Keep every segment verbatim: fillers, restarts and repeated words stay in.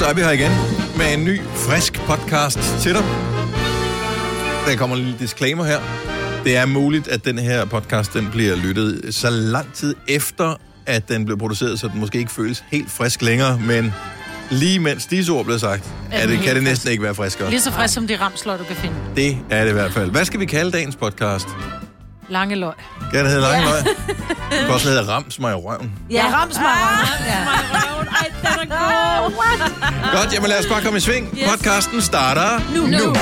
så er vi her igen med en ny, frisk podcast til dig. Der kommer en lille disclaimer her. Det er muligt, at den her podcast den bliver lyttet så lang tid efter, at den blev produceret, så den måske ikke føles helt frisk længere, men lige mens disse ord blev sagt, er det, kan det næsten ikke være friskere. Lige så frisk som de ramsløg, du kan finde. Det er det i hvert fald. Hvad skal vi kalde dagens podcast? Lange løg. Kan det hedde lange løg? Det kan også hedde Rams mig i røven. Ja, rams mig i røven. Ej, den er god. Godt, jamen lad os bare komme i sving. Yes. Podcasten starter nu. nu.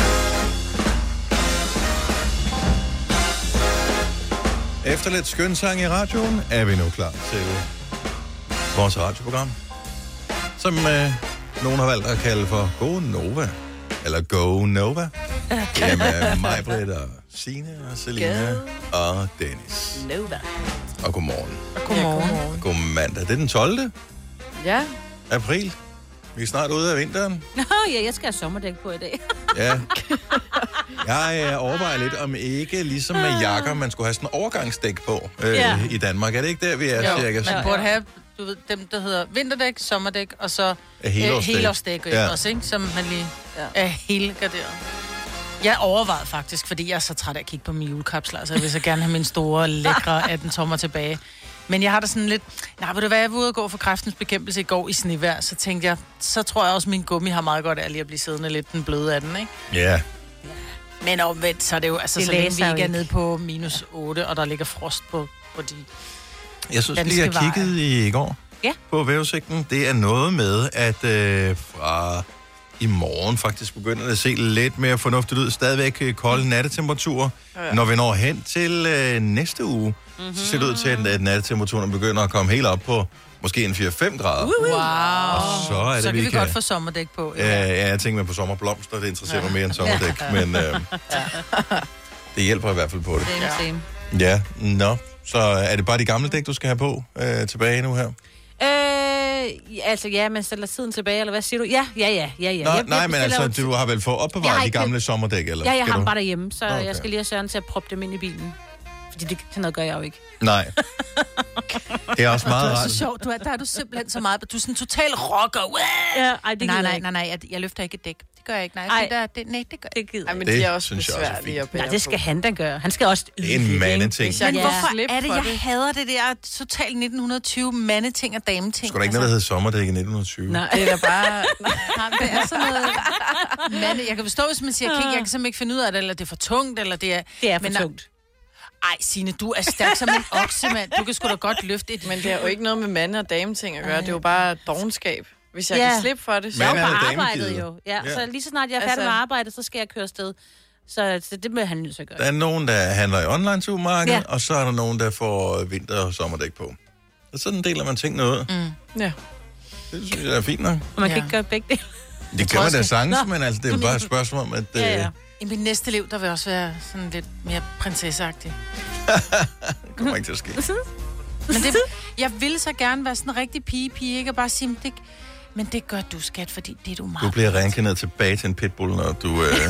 Efter lidt skønsang i radioen, er vi nu klar til vores radioprogram, som øh, nogen har valgt at kalde for Go Nova. Eller Go Nova. Det er med mig, Britt og Signe og Selina og Dennis. Nova. Og godmorgen. Og godmorgen. God mandag. Det er den tolvte Ja. april. Vi er snart ude af vinteren. Nå ja, jeg skal have sommerdæk på i dag. Ja. Jeg overvejer lidt, om ikke ligesom med jakker, man skulle have sådan en overgangsdæk på øh, ja. i Danmark. Er det ikke der, vi er jo, cirka? Man burde have, du ved, dem, der hedder vinterdæk, sommerdæk, og så helårsdæk, helårsdæk ja. også, ikke? Som man lige ja. er helgarderet. Jeg overvejede faktisk, fordi jeg er så træt af at kigge på mine julekapsler, så jeg vil så gerne have min store, lækre atten tommer tilbage. Men jeg har da sådan lidt, nej, ved du hvad, jeg var ude og gå for kræftens bekæmpelse i går i snevejr, så tænkte jeg, så tror jeg også, at min gummi har meget godt af lige at blive siddende lidt den bløde af den, ikke? Ja. Men omvendt, så er det jo, altså, det så længe vi ikke er ikke. nede på minus otte, og der ligger frost på, på de Jeg synes lige, jeg kiggede i går ja. på vejrudsigten. Det er noget med, at øh, fra i morgen faktisk begynder det at se lidt mere fornuftigt ud. Stadigvæk kolde nattetemperaturer. Ja, ja. Når vi når hen til øh, næste uge, mm-hmm. så ser det ud til, at nattetemperaturen begynder at komme helt op på måske en fire fem grader. Wow. Og så er det, så kan vi vi kan... godt få sommerdæk på. Ja, ja jeg tænker mig på sommerblomster. Det interesserer mig mere end sommerdæk. Men øh, det hjælper i hvert fald på det. Same, same. Ja, nå. Så er det bare de gamle dæk, du skal have på øh, tilbage nu her? Øh, altså ja, man stiller tiden tilbage, eller hvad siger du? Ja, ja, ja, ja, ja. Nå, jeg, nej, jeg men altså, jo... du har vel fået opbevaret de gamle køb... sommerdæk, eller? Ja, jeg har du? dem bare derhjemme, så okay. jeg skal lige have Søren til at proppe dem ind i bilen. Fordi det, sådan noget gør jeg jo ikke. Nej. Det er også meget rart. rart. Det er så sjovt, du er, der er du simpelthen så meget, du er sådan en total rocker. Ja, ej, det nej, nej, nej, nej, jeg, jeg løfter ikke et dæk. Det gør jeg ikke. Nej, ej. Det der, det, nej, det gør jeg ikke. Ej, men det de er også besværlige at bære. Nej, det skal han da gøre. Han skal også... Det er en mandeting. Men ja. hvorfor er det, jeg det? hader det der totalt nitten tyve mandeting og dameting? Skulle der ikke altså... noget, der hedder sommerdæk i nitten tyve? Nej, det er da bare... Nej, det er sådan noget... Mande. Jeg kan forstå, hvis man siger, okay, jeg kan simpelthen ikke finde ud af det, eller det er for tungt, eller det er... Det er for men, tungt. Ej, Signe, du er stærk som en okse, mand. Du kan sgu da godt løfte et... Men det er jo ikke noget med mande- og dameting at gøre. Ej. Det er jo bare dovenskab. Hvis jeg ja. kan slippe for det, så... Jeg er er på det arbejdet jo. Ja, ja. Så lige så snart jeg er færdig altså... med arbejde, så skal jeg køre afsted. Så, så det må han nødt til at gøre. Der er nogen, der handler i online-supermarked, ja. og så er der nogen, der får vinter- og sommerdæk på. Og sådan deler man tingene ud. Mm. Ja. Det synes jeg er fint nok. Og man ja. kan ikke gøre begge dele. Det gør man da sagtens, men altså, det er jo bare et spørgsmål om, at... Ja, ja. I mit næste liv, der vil også være sådan lidt mere prinsesseagtig. Det kommer ikke til at ske. Men det, jeg ville så gerne være sådan en rigtig pige-pige, ikke? Og bare sige, det, men det gør du, skat, fordi det er du meget... Du bliver reinkarneret tilbage til en pitbull, når du... Øh,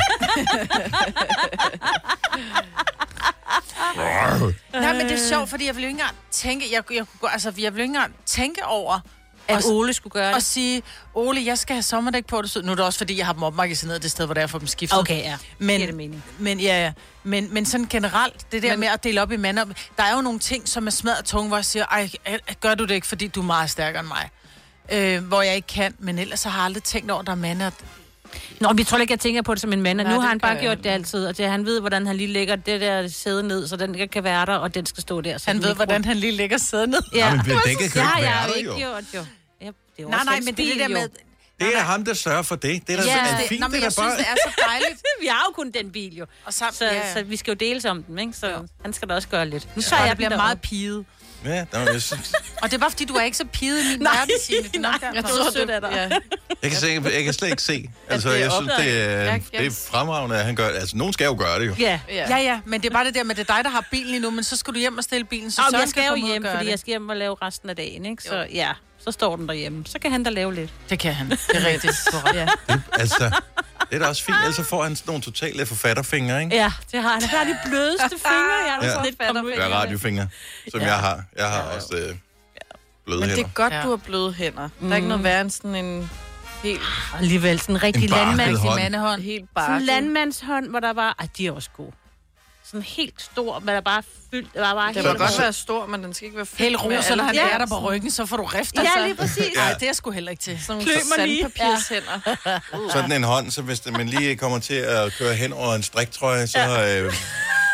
Nej, men det er sjovt, fordi jeg vil jo ikke engang tænke... Jeg, jeg, altså, jeg vil jo ikke engang tænke over... At Ole skulle gøre det. Og sige, Ole, jeg skal have sommerdæk på. Nu er det også, fordi jeg har dem opmagasineret det sted, hvor der er for dem skiftet. Okay, ja. Men, det mening. Men, ja, ja. Men, men sådan generelt, det der men, med at dele op i mander, der er jo nogle ting, som er smadret tunge, hvor jeg siger, ej, gør du det ikke, fordi du er meget stærkere end mig? Øh, hvor jeg ikke kan, men ellers har jeg aldrig tænkt over, at der er mander. Nå, men jeg tror ikke, jeg tænker på det som en mand. Nej, nu har han bare jeg. gjort det altid, og det, han ved, hvordan han lige lægger det der sæde ned, så den kan være der, og den skal stå der. Så Han ved, hvordan han lige lægger sæde ned. Ja, ja men det, det kan det har jeg jo ikke gjort, jo. Ja, det er nej, nej, men det er det der med... Det er ham, der sørger for det. Det er da ja, er det, fint, nå, men det er jeg bare... synes, det er så dejligt. Vi har jo kun den bil, jo. Og sammen, så, ja, ja. så vi skal jo deles om den, ikke? Så ja. Han skal da også gøre lidt. Nu så tager jeg jeg bliver meget piget. Ja, der jeg synes... Og det er bare, fordi du er ikke så piget i min nej, verden, Signe. Det er nok nej, der, jeg tror, sødt af dig. Ja. Jeg kan, se, jeg kan slet ikke se. Altså, det er jeg synes, det er, ja, det er fremragende, at han gør det. Altså, nogen skal jo gøre det, jo. Ja. Ja, ja, men det er bare det der med, det er dig, der har bilen lige nu, men så skal du hjem og stille bilen, så Om Søren jeg skal jo hjem, fordi det. jeg skal hjem og lave resten af dagen, ikke? Så ja, så står den derhjemme. Så kan han da lave lidt. Det kan han. Det er rigtigt. Ja. Det, altså, det er da også fint. Ellers så får han sådan nogle totale forfatterfingre, ikke? Ja, det har han. Han har de blødeste fingre. Jeg har Ja. sådan lidt Det er radiofingre, som Ja. jeg har. Jeg har Ja, også... Øh, bløde Men hænder. det er godt, Ja. du har bløde hænder. Der er ikke noget værre end sådan en helt, Alligevel sådan en rigtig En barket landmands... hånd. mandehånd. helt Sådan en barket. landmandshånd, hvor der var... Ej, de er også gode. Sådan helt stor, men der bare er fyldt... Der var bare Den helt må godt være stor, men den skal ikke være fyldt Helt med rosa, alle når han de er der der på ryggen, så får du rift. Ja, lige præcis. Nej, det er jeg sgu heller ikke til. sådan Klø nogle mig lige. sandpapirshænder. Sådan en hånd, så hvis det, man lige kommer til at køre hen over en striktrøje, så ja. øh,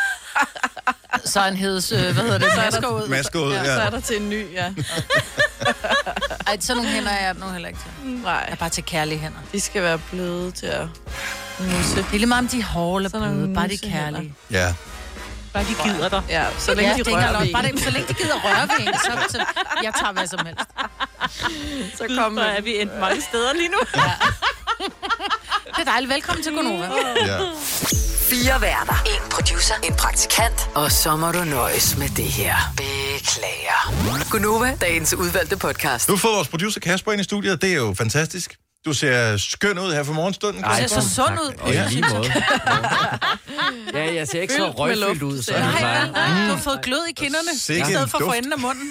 Så han heds, øh, hvad hedder det, masker ud. masker ud. Ja, Ja. så er der til en ny, ja. Ej, sådan nogle hænder er jeg nu heller ikke til. Nej, Jeg er bare til kærlige hænder. de skal være bløde til at nusse. Det er lige meget om de er hårde eller Sådan nogle bløde, bare de er nusehænder. kærlige. Ja. Bare de gider dig. Ja, så længe Ja, de det er rører ikke ved engang- bare en, det, så længe de gider røre ved en, så, så jeg tager hvad som helst. så kommer Så er vi endt mange steder lige nu. Det er dejligt. Velkommen til Gonova. Ja. Fire værter. En producer. En praktikant. Og så må du nøjes med det her. Beklager. Gonova, dagens udvalgte podcast. Du har fået vores producer Kasper ind i studiet. Det er jo fantastisk. Du ser skøn ud her for morgenstunden. Du ser så sund ud. Og i lige måde. Ja, jeg ser ikke så Fyldt med røgfyldt luft, ud, så ser det jeg. er Nej, bare... du har fået glød i kinderne, Sikke i stedet en for for duft. enden af munden.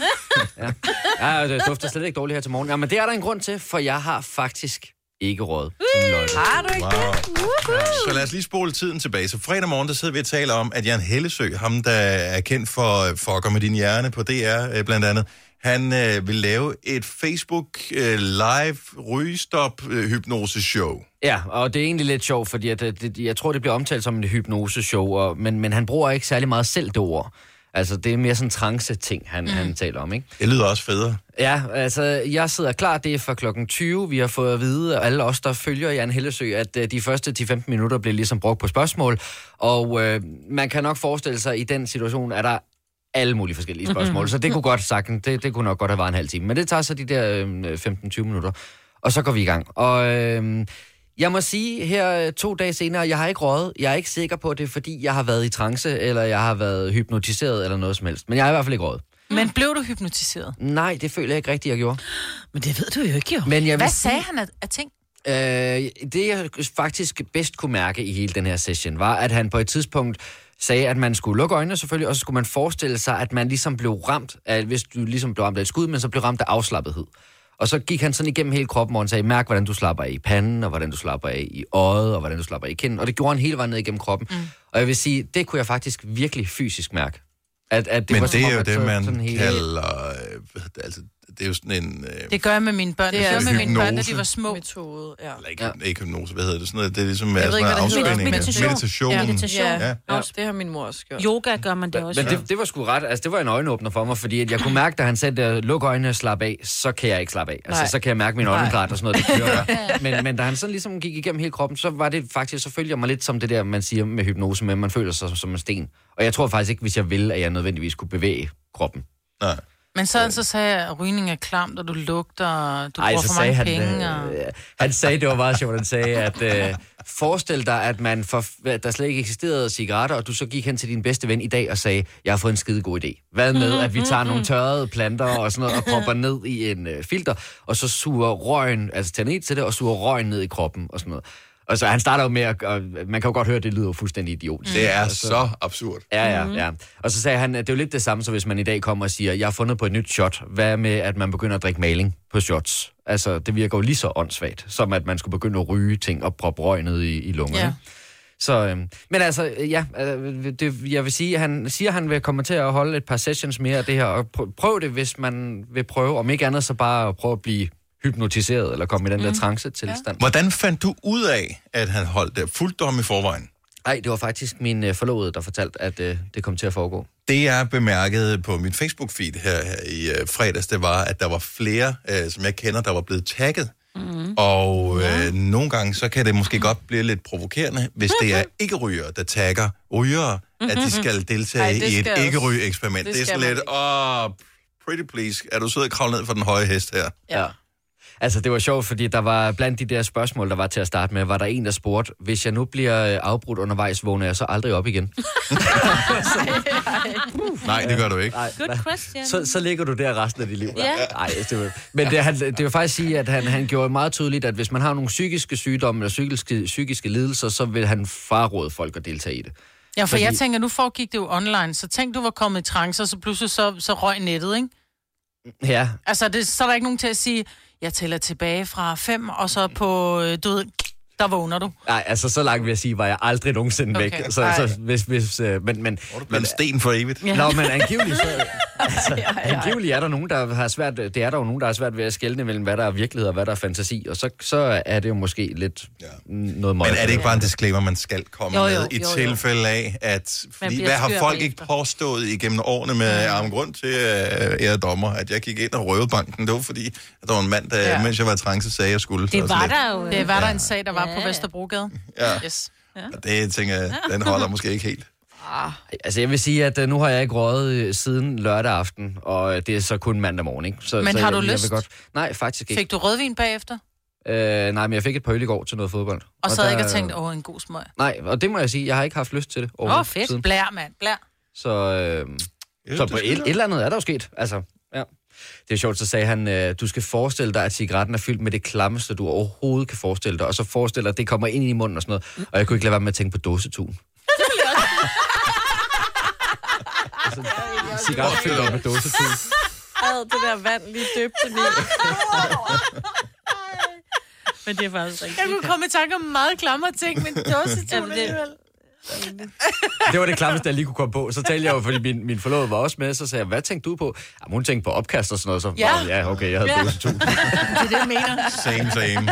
Ja, ja, det dufter slet ikke dårligt her til morgen. Ja, men det er der en grund til, for jeg har faktisk ikke råd til en løgn. Har du ikke Wow. Så lad os lige spole tiden tilbage. Så fredag morgen, der sidder vi og taler om, at Jan Hellesø, ham der er kendt for Fucker med din hjerne på D R øh, blandt andet, han øh, vil lave et Facebook øh, live rygestop øh, hypnose-show. Ja, og det er egentlig lidt sjovt, fordi at, det, jeg tror, det bliver omtalt som en hypnoseshow, og, men, men han bruger ikke særlig meget selv det ord. Altså, det er mere sådan en trance-ting, han, mm. han taler om, ikke? Det lyder også federe. Ja, altså, jeg sidder klar, det er fra klokken tyve. Vi har fået at vide, alle os, der følger Jan Hellesø, at uh, de første ti til femten minutter bliver ligesom brugt på spørgsmål. Og uh, man kan nok forestille sig, at i den situation er der alle mulige forskellige spørgsmål. Mm-hmm. Så det kunne godt sagtens, det, det kunne nok godt have været en halv time. Men det tager så de der uh, femten til tyve minutter. Og så går vi i gang. Og uh, jeg må sige her to dage senere, jeg har ikke røget. Jeg er ikke sikker på, at det er fordi, jeg har været i trance, eller jeg har været hypnotiseret, eller noget som helst. Men jeg har i hvert fald ikke røget. Men blev du hypnotiseret? Nej, det føler jeg ikke rigtigt, jeg gjorde. Men det ved du jo ikke, jo. Men jeg vil Hvad sige- sagde han af, af ting? Øh, det, jeg faktisk bedst kunne mærke i hele den her session, var, at han på et tidspunkt sagde, at man skulle lukke øjnene selvfølgelig, og så skulle man forestille sig, at man ligesom blev ramt af, hvis du ligesom blev ramt af et skud, men så blev ramt af afslappethed. Og så gik han sådan igennem hele kroppen, og han sagde, mærk, hvordan du slapper af i panden, og hvordan du slapper af i øjet, og hvordan du slapper af i kinden. Og det gjorde han hele vejen ned igennem kroppen. Mm. Og jeg vil sige, det kunne jeg faktisk virkelig fysisk mærke. At, at det Men var, det som er om, jo at det, så- man sådan hele- kalder... Øh, altså, det er jo sådan en... Øh, Det gør jeg med mine børn. Det, Det er gør jeg med mine børn, da hypnose. de var små. metode, ja. eller ikke, ja. ikke hypnose, hvad hedder det? Sådan noget, det er ligesom ved sådan ikke, noget hvad det hedder. afspænding. Meditation. Meditation. Ja. Meditation. Ja. Ja, det har min mor også gjort. Yoga gør man det også. Men det, det var sgu ret, altså det var en øjenåbner for mig, fordi at jeg kunne mærke, da han sagde, at luk øjnene og slap af, så kan jeg ikke slappe af. Altså Nej. så kan jeg mærke min øjnegræd og sådan noget, det kører. men, men da han sådan ligesom gik igennem hele kroppen, så var det faktisk, så følte jeg mig lidt som det der, man siger med hypnose, med at man føler sig som en sten. Og jeg tror faktisk ikke, hvis jeg ville, at jeg nødvendigvis kunne bevæge kroppen. Nej. Men så, så sagde jeg, at rygning er klamt, og du lugter, og du Ej, bruger så for sagde mange han, penge. øh, Og... han sagde, det var meget sjovt, han sagde, at øh, forestil dig, at man for, der slet ikke eksisterede cigaretter, og du så gik hen til din bedste ven i dag og sagde, jeg har fået en skide god idé. Hvad med, at vi tager nogle tørrede planter og sådan noget, og propper ned i en øh, filter, og så suger røgen, altså tænder i til det, og suger røgen ned i kroppen og sådan noget. Og så han starter jo med, at, og man kan jo godt høre, at det lyder fuldstændig idiotisk. Det er så absurd. Ja, ja, ja. Og så sagde han, at det er jo lidt det samme, så hvis man i dag kommer og siger, jeg har fundet på et nyt shot. Hvad med, at man begynder at drikke maling på shots? Altså, det virker jo lige så åndssvagt, som at man skulle begynde at ryge ting og proppe røg ned i, i lungerne. Ja. Så, øhm, men altså, ja, øh, det, jeg vil sige, han siger, at han vil komme til at holde et par sessions mere af det her, og prøv, prøv det, hvis man vil prøve, om ikke andet, så bare at prøve at blive hypnotiseret, eller komme i den der trance-tilstand. Ja. Hvordan fandt du ud af, at han holdt det fuldt om i forvejen? Nej, det var faktisk min øh, forlovede, der fortalte, at øh, det kom til at foregå. Det, jeg bemærkede på mit Facebook-feed her, her i øh, fredags, det var, at der var flere, øh, som jeg kender, der var blevet tagget. Mm. Og øh, nogle gange, så kan det måske godt blive lidt provokerende, hvis det er ikke-rygere, der tagger rygere, at de skal deltage Ej, det i et skal også- ikke-ryge-eksperiment. Det, det det er skal sådan man lidt, åh, oh, pretty please, er du sød at kravle ned for den høje hest her? Ja. Altså, det var sjovt, fordi der var blandt de der spørgsmål, der var til at starte med, var der en, der spurgte, hvis jeg nu bliver afbrudt undervejs, vågner jeg så aldrig op igen? Nej, det gør du ikke. Nej, Good question. så, så ligger du der resten af dit liv. Ja. Nej, det var, men det, han, det vil faktisk sige, at han, han gjorde meget tydeligt, at hvis man har nogle psykiske sygdomme eller psykiske, psykiske lidelser, så vil han fraråde folk at deltage i det. Ja, for Fordi- jeg tænker, nu foregik det jo online, så tænk, du var kommet i trance, og så pludselig så, så røg nettet, ikke? Ja. Altså, det, så er der ikke nogen til at sige, jeg tæller tilbage fra fem, og så på, øh, du ved, der vågner du. Nej, altså så langt vil jeg sige, var jeg aldrig nogensinde Okay. væk. Så, så hvis, hvis, øh, men, men, Men sten for evigt. Ja. Nå, men angiveligt, så, altså, ja, ja. angiveligt er der nogen, der har svært, det er der jo nogen, der har svært ved at skelne mellem, hvad der er virkelighed og hvad der er fantasi, og så, så er det jo måske lidt ja. noget møg. Men er det ikke bare en disclaimer, man skal komme jo, jo, med i jo, jo. tilfælde af, at fordi, hvad har folk ikke påstået igennem årene med ja. arm grund til uh, ære dommer, at jeg gik ind og røvede banken, det var fordi, at der var en mand, der, ja. mens jeg var i trance, sagde, jeg skulle. Det var der jo. Det var ja. der en sag, der var ja. på Vesterbrogade. Ja. Yes. Ja. Og det tænker jeg, den holder måske ikke helt. Ah, altså jeg vil sige, at uh, nu har jeg ikke røget uh, siden lørdag aften, og uh, det er så kun mandag morgen, ikke? Så, men så har jeg, du jeg lyst? vil godt... Nej, faktisk ikke. Fik du rødvin bagefter? Uh, nej, men jeg fik et par øl i går til noget fodbold. Og, og så havde jeg ikke der... tænkt, åh, en god smøg. Nej, og det må jeg sige, jeg har ikke haft lyst til det. Åh, oh, fedt. Siden. Blær, mand, blær. Så, uh, så på et, et eller andet er der jo sket, altså, ja. Det er sjovt, så sagde han, øh, du skal forestille dig, at cigaretten er fyldt med det klammeste, du overhovedet kan forestille dig, og så forestille dig, at det kommer ind i munden og sådan noget. Og jeg kunne ikke lade være med at tænke på dåsetun. altså, cigaretten fyldt op med dåsetun. Ad det der vand lige døbt den i. Men det er faktisk rigtigt. Jeg kunne komme i tanke om meget klamre ting, men dåsetun alligevel. Det var det klammeste, jeg lige kunne komme på. Så talte jeg jo, fordi min, min forlovede var også med, så sagde jeg, hvad tænkte du på? Jamen, hun tænkte på opkast og sådan noget. Så ja, ja okay, jeg havde ja. dåsetun. Det er det, jeg mener. Same, same.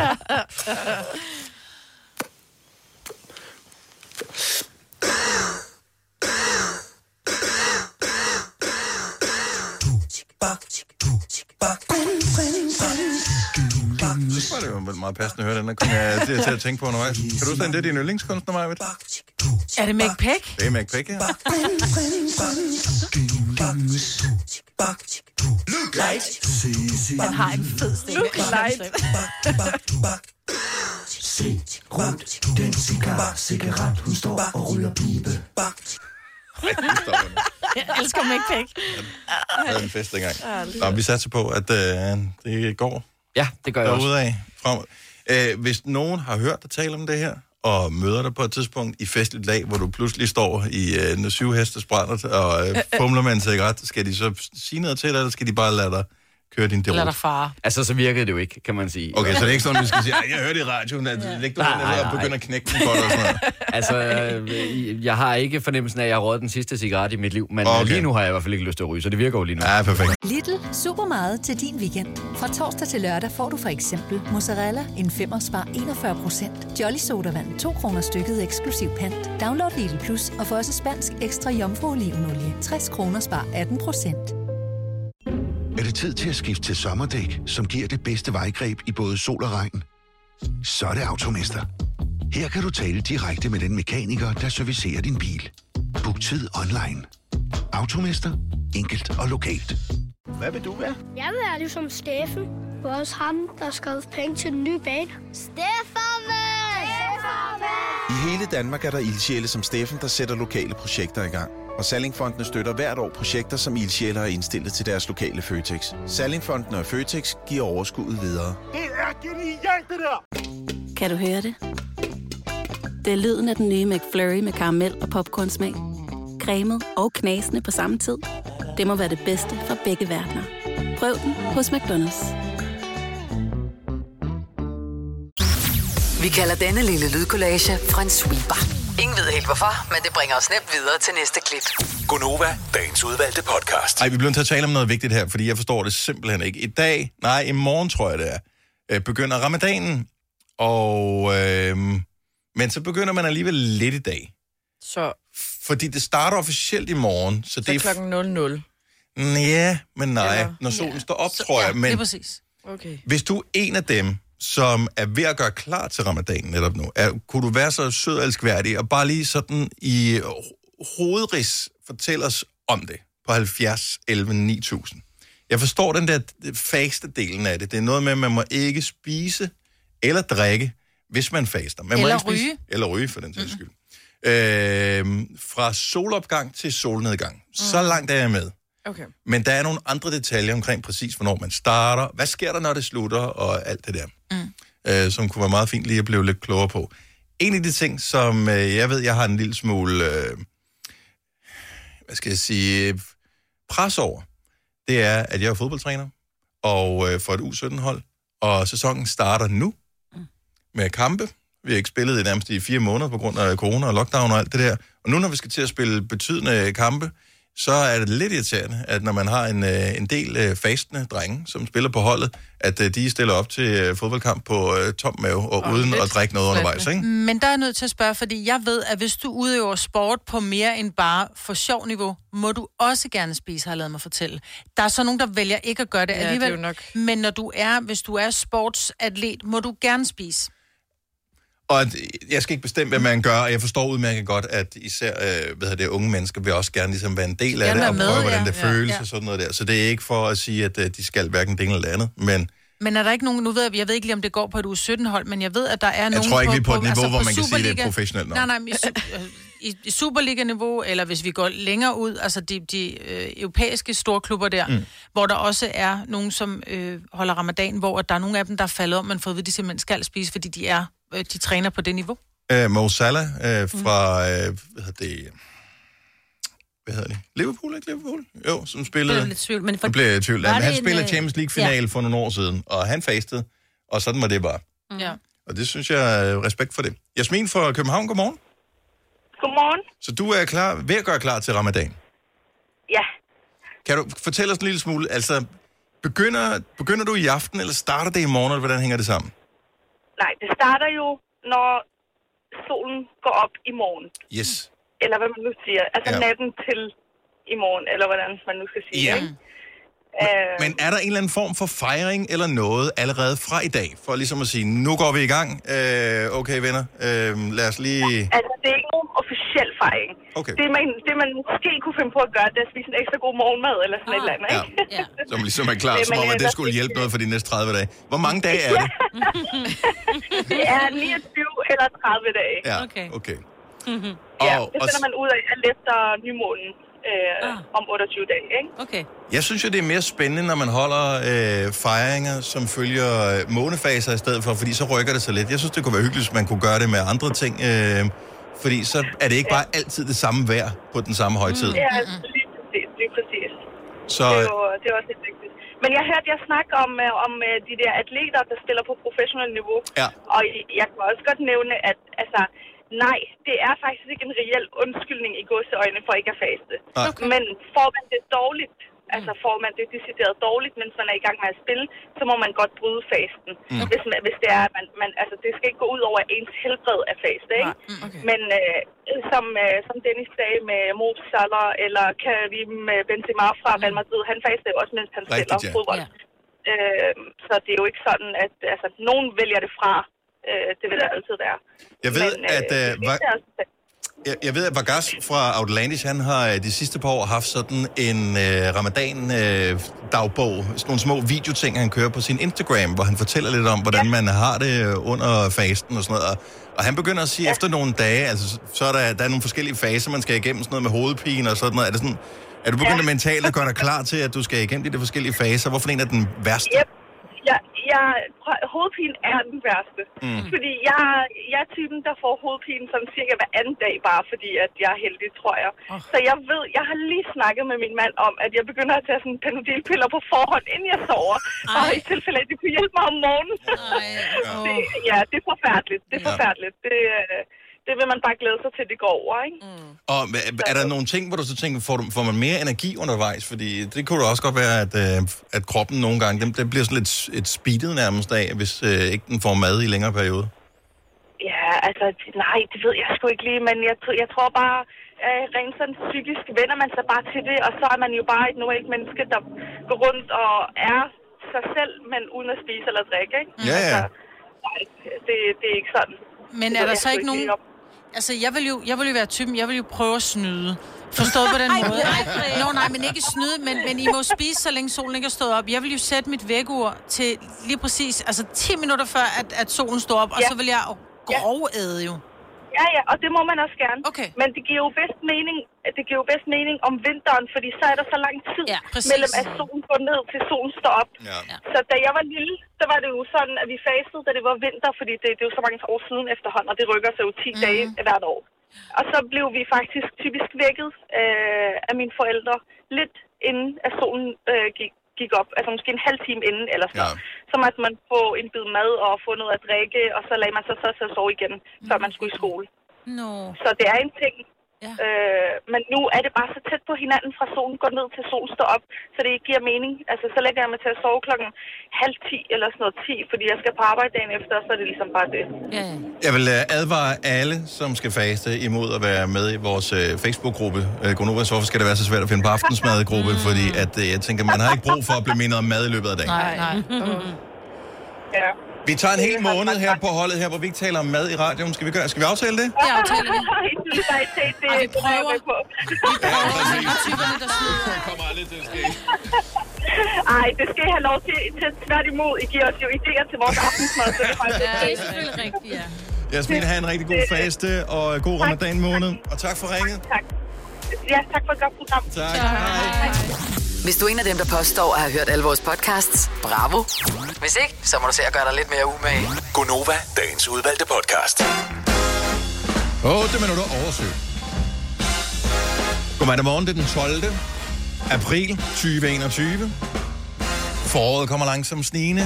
Så var det jo meget passende at høre den, der kom jeg til, til at tænke på undervejs. Kan du sende det din yndlingskunstner, Majvidt? Er det Mick Peck? Det er Mick Peck, ja. Han har en fed stemme. Look light. Se rundt, den cigar, cigaret, hun står og ryger pibe. Jeg elsker Mick Peck. Det var en fest dengang. Nå, vi satser på, at øh, det går Ja, det gør jeg også. derudad. Frem. Øh, hvis nogen har hørt dig tale om det her, og møder dig på et tidspunkt i festligt lag, hvor du pludselig står i øh, en syvhestes brændert og øh, fumler med en cigaret, skal de så sige noget til dig, eller skal de bare lade dig køre din derud? Lad dig fare. Altså, så virkede det jo ikke, kan man sige. Okay, så det er ikke sådan, at vi skal sige, jeg hørte i radioen, at ja. læg du Nej, nej, og nej. begynder at knække den for dig og sådan noget. Altså, øh, jeg har ikke fornemmelsen af, at jeg har røget den sidste cigaret i mit liv, men Okay. okay. lige nu har jeg i hvert fald ikke lyst til at ryge, så det virker jo lige nu. Ja, perfekt. Lidl. Super meget til din weekend. Fra torsdag til lørdag får du for eksempel mozzarella en femmer spar enogfyrre procent. Jolly Sodavand to kroner stykket eksklusiv pant. Download Lidl Plus og få også spansk ekstra jomfru olivenolie tres kroner spar atten procent. Er det tid til at skifte til sommerdæk, som giver det bedste vejgreb i både sol og regn? Så er det Automester. Her kan du tale direkte med den mekaniker, der servicerer din bil. Book tid online. Automester. Enkelt og lokalt. Hvad vil du være? Jeg vil være ligesom Steffen. Det er også ham, der skal penge til den nye bane. Steffen! I hele Danmark er der ildsjæle som Steffen, der sætter lokale projekter i gang. Og Sallingfondene støtter hvert år projekter, som ildsjæle har indstillet til deres lokale Føtex. Sallingfondene og Føtex giver overskuddet videre. Det er genialt, det der! Kan du høre det? Det er lyden af den nye McFlurry med karamel og popcornsmag. Cremet og knasende på samme tid. Det må være det bedste fra begge verdener. Prøv den hos McDonald's. Vi kalder denne lille lydkollage en sweeper. Ingen ved helt hvorfor, men det bringer os nemt videre til næste klip. Gonova, dagens udvalgte podcast. Ej, vi bliver nødt til at tale om noget vigtigt her, fordi jeg forstår det simpelthen ikke. I dag, nej, i morgen tror jeg det er, øh, begynder ramadanen, og, øh, men så begynder man alligevel lidt i dag. Så... Fordi det starter officielt i morgen, så, Så det er... klokken nul nul. Ja, men nej, Eller... når solen Ja. står op, Så- tror jeg. ja, Men det er præcis. Okay. hvis du er en af dem, som er ved at gøre klar til ramadanen netop nu, er, kunne du være så sød og elskværdig, og bare lige sådan i hovedrids fortælle os om det på halvfjerds elleve ni tusind. Jeg forstår den der faste delen af det. Det er noget med, at man må ikke spise eller drikke, hvis man faster. Man Eller må ikke spise, ryge. eller ryge, for den sags skyld. Øh, fra solopgang til solnedgang. Mm. Så langt er jeg med. Okay. Men der er nogle andre detaljer omkring præcis, hvornår man starter. Hvad sker der, når det slutter, og alt det der. Mm. Øh, som kunne være meget fint lige at blive lidt klogere på. En af de ting, som øh, jeg ved, jeg har en lille smule, øh, hvad skal jeg sige, pres over, det er, at jeg er fodboldtræner, og øh, for et U sytten-hold, og sæsonen starter nu med kampe. Vi har ikke spillet i nærmest i fire måneder på grund af corona og lockdown og alt det der. Og nu, når vi skal til at spille betydende kampe, så er det lidt irriterende, at når man har en, en del fastende drenge, som spiller på holdet, at de stiller op til fodboldkamp på tom mave og oh, uden at drikke noget undervejs, ikke? Men der er jeg nødt til at spørge, fordi jeg ved, at hvis du udøver sport på mere end bare for sjov niveau, må du også gerne spise, har jeg ladet mig fortælle. Der er så nogen, der vælger ikke at gøre det ja, alligevel. Det er jo nok. Men når du er, hvis du er sportsatlet, må du gerne spise. Og jeg skal ikke bestemme, hvad man gør, og jeg forstår udmærket godt, at især øh, hvad det, unge mennesker vil også gerne ligesom være en del af det, og prøve, med, hvordan ja. det ja, føles ja. og sådan noget der. Så det er ikke for at sige, at øh, de skal hverken det ene eller det andet, men... Men er der ikke nogen, nu ved jeg, jeg ved ikke lige, om det går på et U sytten-hold, men jeg ved, at der er nogen... Jeg tror ikke, på, vi er på et niveau, altså hvor man kan Superliga, sige, det er professionelt nok. Nej, nej, i, i, i Superliga-niveau, eller hvis vi går længere ud, altså de, de øh, europæiske storklubber der, mm. hvor der også er nogen, som øh, holder ramadan, hvor der er nogle af dem, der er faldet om, man får at vide, at de simpelthen skal spise, fordi de er, øh, de træner på det niveau. Uh, Mo Salah uh, fra, uh, hvad hedder det, hvad hedder det, Liverpool, ikke Liverpool? Jo, som spillede, det lidt tvivl, men for... blev jeg i tvivl. Han, han en, spillede Champions League-final ja. for nogle år siden, og han fastede, og sådan var det bare. Mm. Ja. Og det synes jeg er respekt for det. Jasmin fra København, godmorgen. Godmorgen. Så du er klar, ved at gøre klar til ramadan? Ja. Kan du fortælle os en lille smule, altså, begynder, begynder du i aften, eller starter det i morgen, eller hvordan hænger det sammen? Nej, det starter jo, når solen går op i morgen. Yes. Eller hvad man nu siger. Altså ja. natten til i morgen, eller hvordan man nu skal sige ja. det. Ikke? Uh... Men er der en eller anden form for fejring eller noget allerede fra i dag? For ligesom at sige, nu går vi i gang. Uh, okay, venner, uh, lad os lige... Altså, det er ikke nogen officiel fejring. Okay. Det, man, det, man måske kunne finde på at gøre, det er at spise en ekstra god morgenmad, eller sådan ah. et eller andet, ikke? Ja. Ja. Som ligesom er klar, som om, at det skulle hjælpe noget for de næste tredive dage. Hvor mange dage er det? Det er niogtyve eller tredive dage. Ja, okay. okay. Mm-hmm. Ja, det finder man ud af alt efter nymånen øh, ah. om otteogtyve dage, ikke? Okay. Jeg synes jo, det er mere spændende, når man holder øh, fejringer, som følger øh, månefaser i stedet for, fordi så rykker det så lidt. Jeg synes, det kunne være hyggeligt, hvis man kunne gøre det med andre ting, øh, fordi så er det ikke bare altid det samme vejr på den samme højtid. Ja, lige præcis. Lige præcis. Så, det, er jo, det er også helt vigtigt. Men jeg hørte jer snakke om, om de der atleter, der spiller på professionelt niveau. Ja. Og jeg kan også godt nævne, at altså, nej, det er faktisk ikke en reel undskyldning i gåseøjne for ikke at faste. Okay. Men får man det dårligt, mm. altså får man det decideret dårligt, mens man er i gang med at spille, så må man godt bryde fasten. Mm. Hvis, hvis det er, man, man, altså det skal ikke gå ud over ens helbred af faste, ikke? Mm. Okay. Men øh, som, øh, som Dennis sagde med Mo Salah eller Karim Benzema fra Real Madrid, han faste jo også, mens han Rigtigt, spiller ja. fodbold. Ja. Øh, så det er jo ikke sådan, at altså, nogen vælger det fra. Øh, det vil der altid være. Jeg ved, Men, øh, at... Øh, var... Jeg, jeg ved, at Vargas fra Outlandish, han har de sidste par år haft sådan en øh, ramadan-dagbog, øh, sådan nogle små videoting, han kører på sin Instagram, hvor han fortæller lidt om, hvordan ja. man har det under fasten og sådan noget. Og, og han begynder at sige, ja. efter nogle dage, altså, så er der, der er nogle forskellige faser, man skal igennem, sådan noget med hovedpine og sådan noget. Er, det sådan, er du begyndt ja. mentalt at gøre dig klar til, at du skal igennem de forskellige faser? Hvorfor en er den værste? Yep. Ja, jeg, hovedpine er den værste. Mm. Fordi jeg, jeg er typen, der får hovedpine sådan cirka hver anden dag, bare fordi at jeg er heldig, tror jeg. Oh. Så jeg ved, jeg har lige snakket med min mand om, at jeg begynder at tage sådan Panodil-piller på forhånd, inden jeg sover. Ej. Og i tilfælde, at de kunne hjælpe mig om morgenen. Oh. det, ja, det er forfærdeligt. Det er ja. forfærdeligt. Det, det vil man bare glæde sig til, det går over, ikke? Mm. Og er der nogle ting, hvor du så tænker, får, du, får man mere energi undervejs? Fordi det kunne da også godt være, at, at kroppen nogle gange, den, den bliver sådan lidt et speedet nærmest af, hvis øh, ikke den får mad i længere periode. Ja, altså, nej, det ved jeg sgu ikke lige, men jeg, jeg tror bare, øh, rent sådan psykisk vender man sig bare til det, og så er man jo bare et normalt menneske, der går rundt og er sig selv, men uden at spise eller drikke, ikke? Ja, ja. Altså, nej, det, det er ikke sådan. Men er der så ikke nogen... Altså, jeg vil, jo, jeg vil jo være typen, jeg vil jo prøve at snyde. Forstået på den måde? Nå, nej, men ikke snyde, men, men I må spise, så længe solen ikke er stået op. Jeg vil jo sætte mit vækkeur til lige præcis, altså ti minutter før, at, at solen står op, ja. og så vil jeg grovæde jo. Ja, ja, og det må man også gerne. Okay. Men det giver jo bedst mening, det giver jo bedst mening om vinteren, fordi så er der så lang tid ja, mellem, at solen går ned til solen står op. Ja. Så da jeg var lille, så var det jo sådan, at vi fastede, da det var vinter, fordi det, det er jo så mange år siden efterhånden, og det rykker sig jo ti mm. dage hvert år. Og så blev vi faktisk typisk vækket øh, af mine forældre lidt inden at solen øh, gik, gik op. Altså måske en halv time inden, eller sådan noget. Ja. Så måtte man få en bid mad og få noget at drikke, og så lagde man sig så til at sove igen, mm. før man skulle i skole. No. Så det er en ting. Ja. Øh, men nu er det bare så tæt på hinanden, fra solen går ned til solen står op, så det ikke giver mening. Altså, så lægger jeg mig til at sove klokken halv ti eller sådan noget ti, fordi jeg skal på arbejde dagen efter, så er det ligesom bare det. Ja. Jeg vil advare alle, som skal faste, imod at være med i vores øh, Facebook-gruppe. Øh, Godnovas, hvorfor skal det være så svært at finde på aftensmadgruppe? Mm. Fordi at, øh, jeg tænker, man har ikke brug for at blive mindet om mad i løbet af dagen. Nej, nej. Ja. Vi tager en hel måned her på holdet her, hvor vi ikke taler om mad i radioen. Skal vi, gøre? Skal vi aftale det? Det aftaler vi. Og vi prøver. Vi prøver, men de typerne, der snyder. Det kommer aldrig til at ske. Ej, det skal I have lov til. til tværtimod, I giver os jo idéer til vores aftensmad. Så det er faktisk ja, det er selvfølgelig rigtigt, ja. Jasmin, have en rigtig god faste og god ramadan måned. Og tak for ringet. Tak. Ja, tak for et godt program. Tak. Hej. Hvis du er en af dem, der påstår at have hørt alle vores podcasts, bravo. Hvis ikke, så må du se at gøre dig lidt mere umage. Gonova, dagens udvalgte podcast. otte minutter over syv. Godmorgen, morgen, det er den tolvte april tyve enogtyve. Foråret kommer langsomt snigende.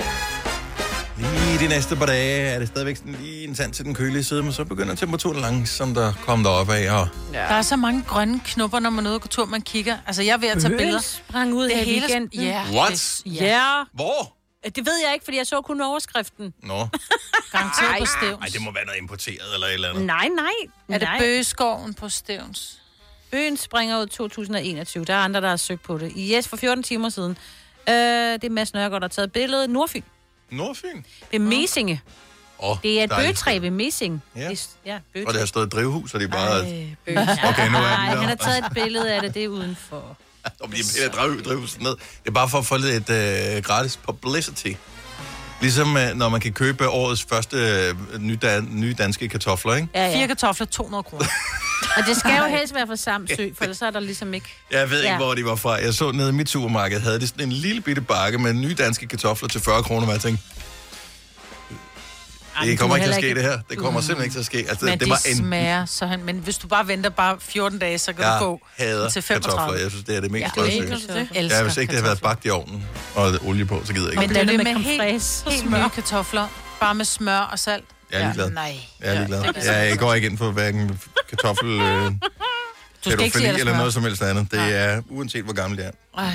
Lige de næste par dage er det stadigvæk sådan lige en tand til den kølige side, men så begynder temperaturen langsomt at komme derop af. Og... Ja. Der er så mange grønne knopper, når man er ude og går tur, man kigger. Altså, jeg er ved at tage billeder. Sprang ud det af hele... weekenden. Yeah. What? Ja. Yeah. Hvor? Det ved jeg ikke, fordi jeg så kun overskriften. Nå. Garanteret på Stevns. Nej, det må være noget importeret eller et eller andet. Nej, nej. Er det Bøgeskoven på Stevns? Bøgen springer ud to tusind enogtyve. Der er andre, der har søgt på det. Yes, for fjorten timer siden. Øh, det er Mads Nørgaard, der har taget billedet. Nordfyn. Nordfyn? Ved Mesinge. Oh, det er et bøgetræ ved Messing. Ja. Det, ja, og det har stået et drivhus, og det er bare... Ej, okay, nu er Nej, han har taget et billede af det, det er udenfor. Og de piller driv, drivhuset ned. Det er bare for at få lidt uh, gratis publicity. Ligesom uh, når man kan købe årets første uh, nye, da, nye danske kartofler, ikke? Ja, ja. Fire kartofler, to hundrede kroner. Og det skal jo helst være fra Samsø, for ellers er der ligesom ikke... Jeg ved ikke, ja. hvor de var fra. Jeg så nede i mit supermarked, havde det sådan en lille bitte bakke med nye danske kartofler til fyrre kroner, og jeg tænkte... Det kommer ikke til at ske, ikke... det her. Det kommer mm. simpelthen ikke til at ske. Altså, men det, det var en... smager, så han... Men hvis du bare venter bare fjorten dage, så kan jeg du få til femogtredive. Kartofler. Jeg synes, det er det mest ja, drømsøge. Ja, hvis ikke det havde været bagt i ovnen og olie på, så gider jeg ikke. Men det er det med helt, helt nye kartofler, bare med smør og salt. Jeg er ligeglad. Ja, nej. Jeg er ligeglad. Ja, jeg går ikke ind for hverken kartoffel... Øh, pædofili eller noget som helst andet. Det er uanset, hvor gammel det er. Ej.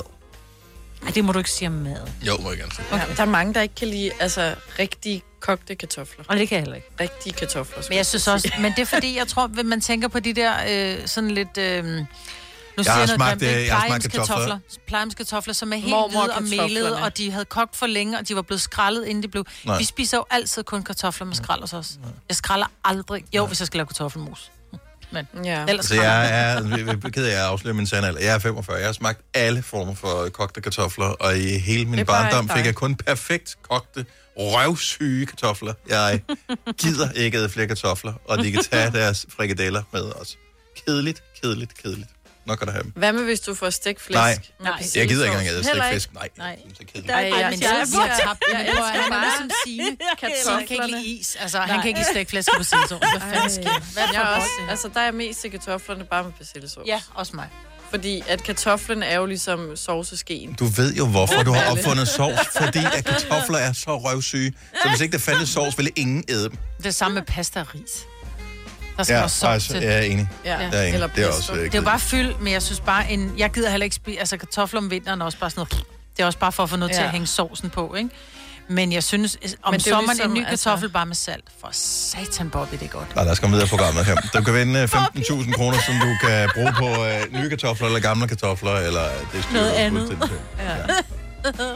Ej, det må du ikke sige om mad. Jo, må jeg gerne sige. Okay. Der er mange, der ikke kan lide altså, rigtige kogte kartofler. Og det kan jeg heller ikke. Rigtige kartofler. Men jeg synes også, men det er fordi, jeg tror, man tænker på de der øh, sådan lidt... Øh, nu jeg har smagt, øh, jeg har smagt kartofler. Plejehjemskartofler, som er helt hvide og melede, og de havde kogt for længe, og de var blevet skrællet, inden de blev... Nej. Vi spiser jo altid kun kartofler med skrald hos os. Jeg skralder aldrig... Jo, hvis jeg skal lave kartoffelmos. Men ja. ellers altså, jeg er ked af at afsløre min sande alder. Jeg er femogfyrre. Jeg har smagt alle former for kogte kartofler, og i hele min barndom fik jeg kun perfekt kogte, røvsyge kartofler. Jeg gider ikke æde flere kartofler, og de kan tage deres frikadeller med os. Kedeligt, kedeligt, kedeligt. Nok kan der have dem. Hvad med, hvis du får stegt flæsk? Nej, Nej. jeg gider ikke engang æde stegt flæsk. Nej, Nej. det er kedeligt. Nej, jeg, men jeg, jeg, jeg tabt det. Han er ligesom Signe. Han kan ikke lide is. Altså, han kan ikke lide stegt flæsk på persillesovs. Hvad fanden sker der? Altså, der er mest til kartoflerne bare med persillesovs. Ja, også mig. Fordi at kartoflen er jo ligesom sovseskeen. Du ved jo, hvorfor du har opfundet sovs. Fordi at kartofler er så røvsyge. Så hvis ikke der fandtes sovs, ville ingen æde dem. Det er samme med pasta og ris. Der skal ja, også sovs til. Jeg er enig. Ja. Jeg er enig. Eller det er også det er jo bare fyld, men jeg synes bare, en, jeg gider heller ikke spise, altså kartofler om vinteren er også bare sådan noget, det er også bare for at få noget ja. til at hænge sovsen på, ikke? Men jeg synes, om men sommeren ligesom, en ny kartoffel altså... bare med salt. For satan, Bobby, det er godt. Nej, lad os komme videre på programmet her. Du kan vinde femten tusind kroner, som du kan bruge på uh, nye kartofler, eller gamle kartofler, eller det styrer noget andet. Ja. Ja.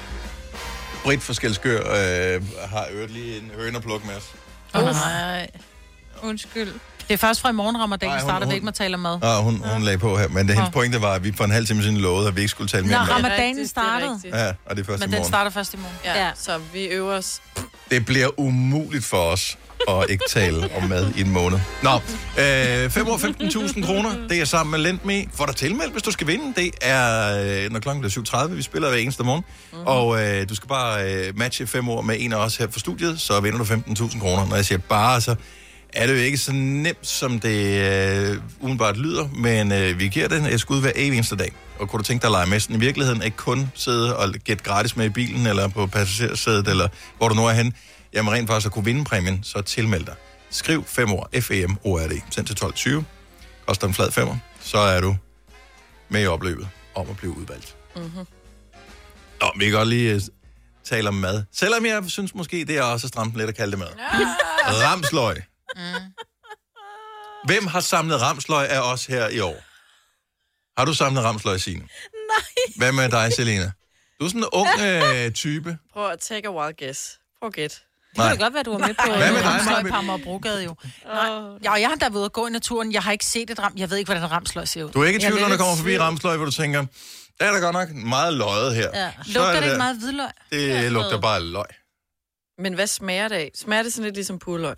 Britt fra Skelskør øh, har øvet lige en høne at plukke med os. Åh oh, nej. Undskyld. Det er først fra i morgen, Ramadan, vi starter vi ikke med at tale om mad. Ja, hun, hun lagde på her, men det, hendes pointe var, at vi for en halv time siden lovede, at vi ikke skulle tale mere om mad. Nå, Ramadanen startede. Ja, og det er først men i morgen. Men den starter først i morgen. Ja, ja, så vi øver os. Det bliver umuligt for os at ikke tale om mad i en måned. Nå, øh, fem år femten tusind kroner, det er sammen med LendMe. Får dig tilmeldt, hvis du skal vinde. Det er, øh, når klokken bliver syv tredive, vi spiller hver eneste morgen. Mm-hmm. Og øh, du skal bare øh, matche fem år med en af os her for studiet, så vinder du femten tusind kroner. Når jeg siger bare, så er det jo ikke så nemt, som det øh, umiddelbart umiddelbart lyder, men øh, vi giver den et skud hver evig eneste dag. Og kunne du tænke dig at lege med sådan i virkeligheden, ikke kun sidde og gætte gratis med i bilen, eller på passagersædet, eller hvor du nu er hen. Jamen rent faktisk at kunne vinde præmien, så tilmeld dig. Skriv fem ord, F E M O R D, send til tolv tyve. Koster en flad femmer, så er du med i opløbet om at blive udvalgt. Mm-hmm. Nå, vi kan godt lige uh, tale om mad. Selvom jeg synes måske, det er også stramt lidt at kalde det mad. Ramsløg. Mm. Hvem har samlet ramsløg af os her i år? Har du samlet ramsløg, Signe? Nej. Hvad med dig, Selena? Du er sådan en ung øh, type. Prøv at take a wild guess. Prøv at gætte. Det kunne godt være, du var med på. Hvad med dig, ramsløg på Amagerbrogade jo. Nej. Ja, jeg har da været at gå i naturen. Jeg har ikke set et ram. Jeg ved ikke, hvordan en ramsløg ser ud. Du er ikke i tvivl, når der kommer forbi ramsløg, hvor du tænker, der er der godt nok meget løget her. Ja. Lugter det ikke meget hvidløg? Det lugter bare løg. Men hvad smager det af? Smager det sådan lidt ligesom purløg?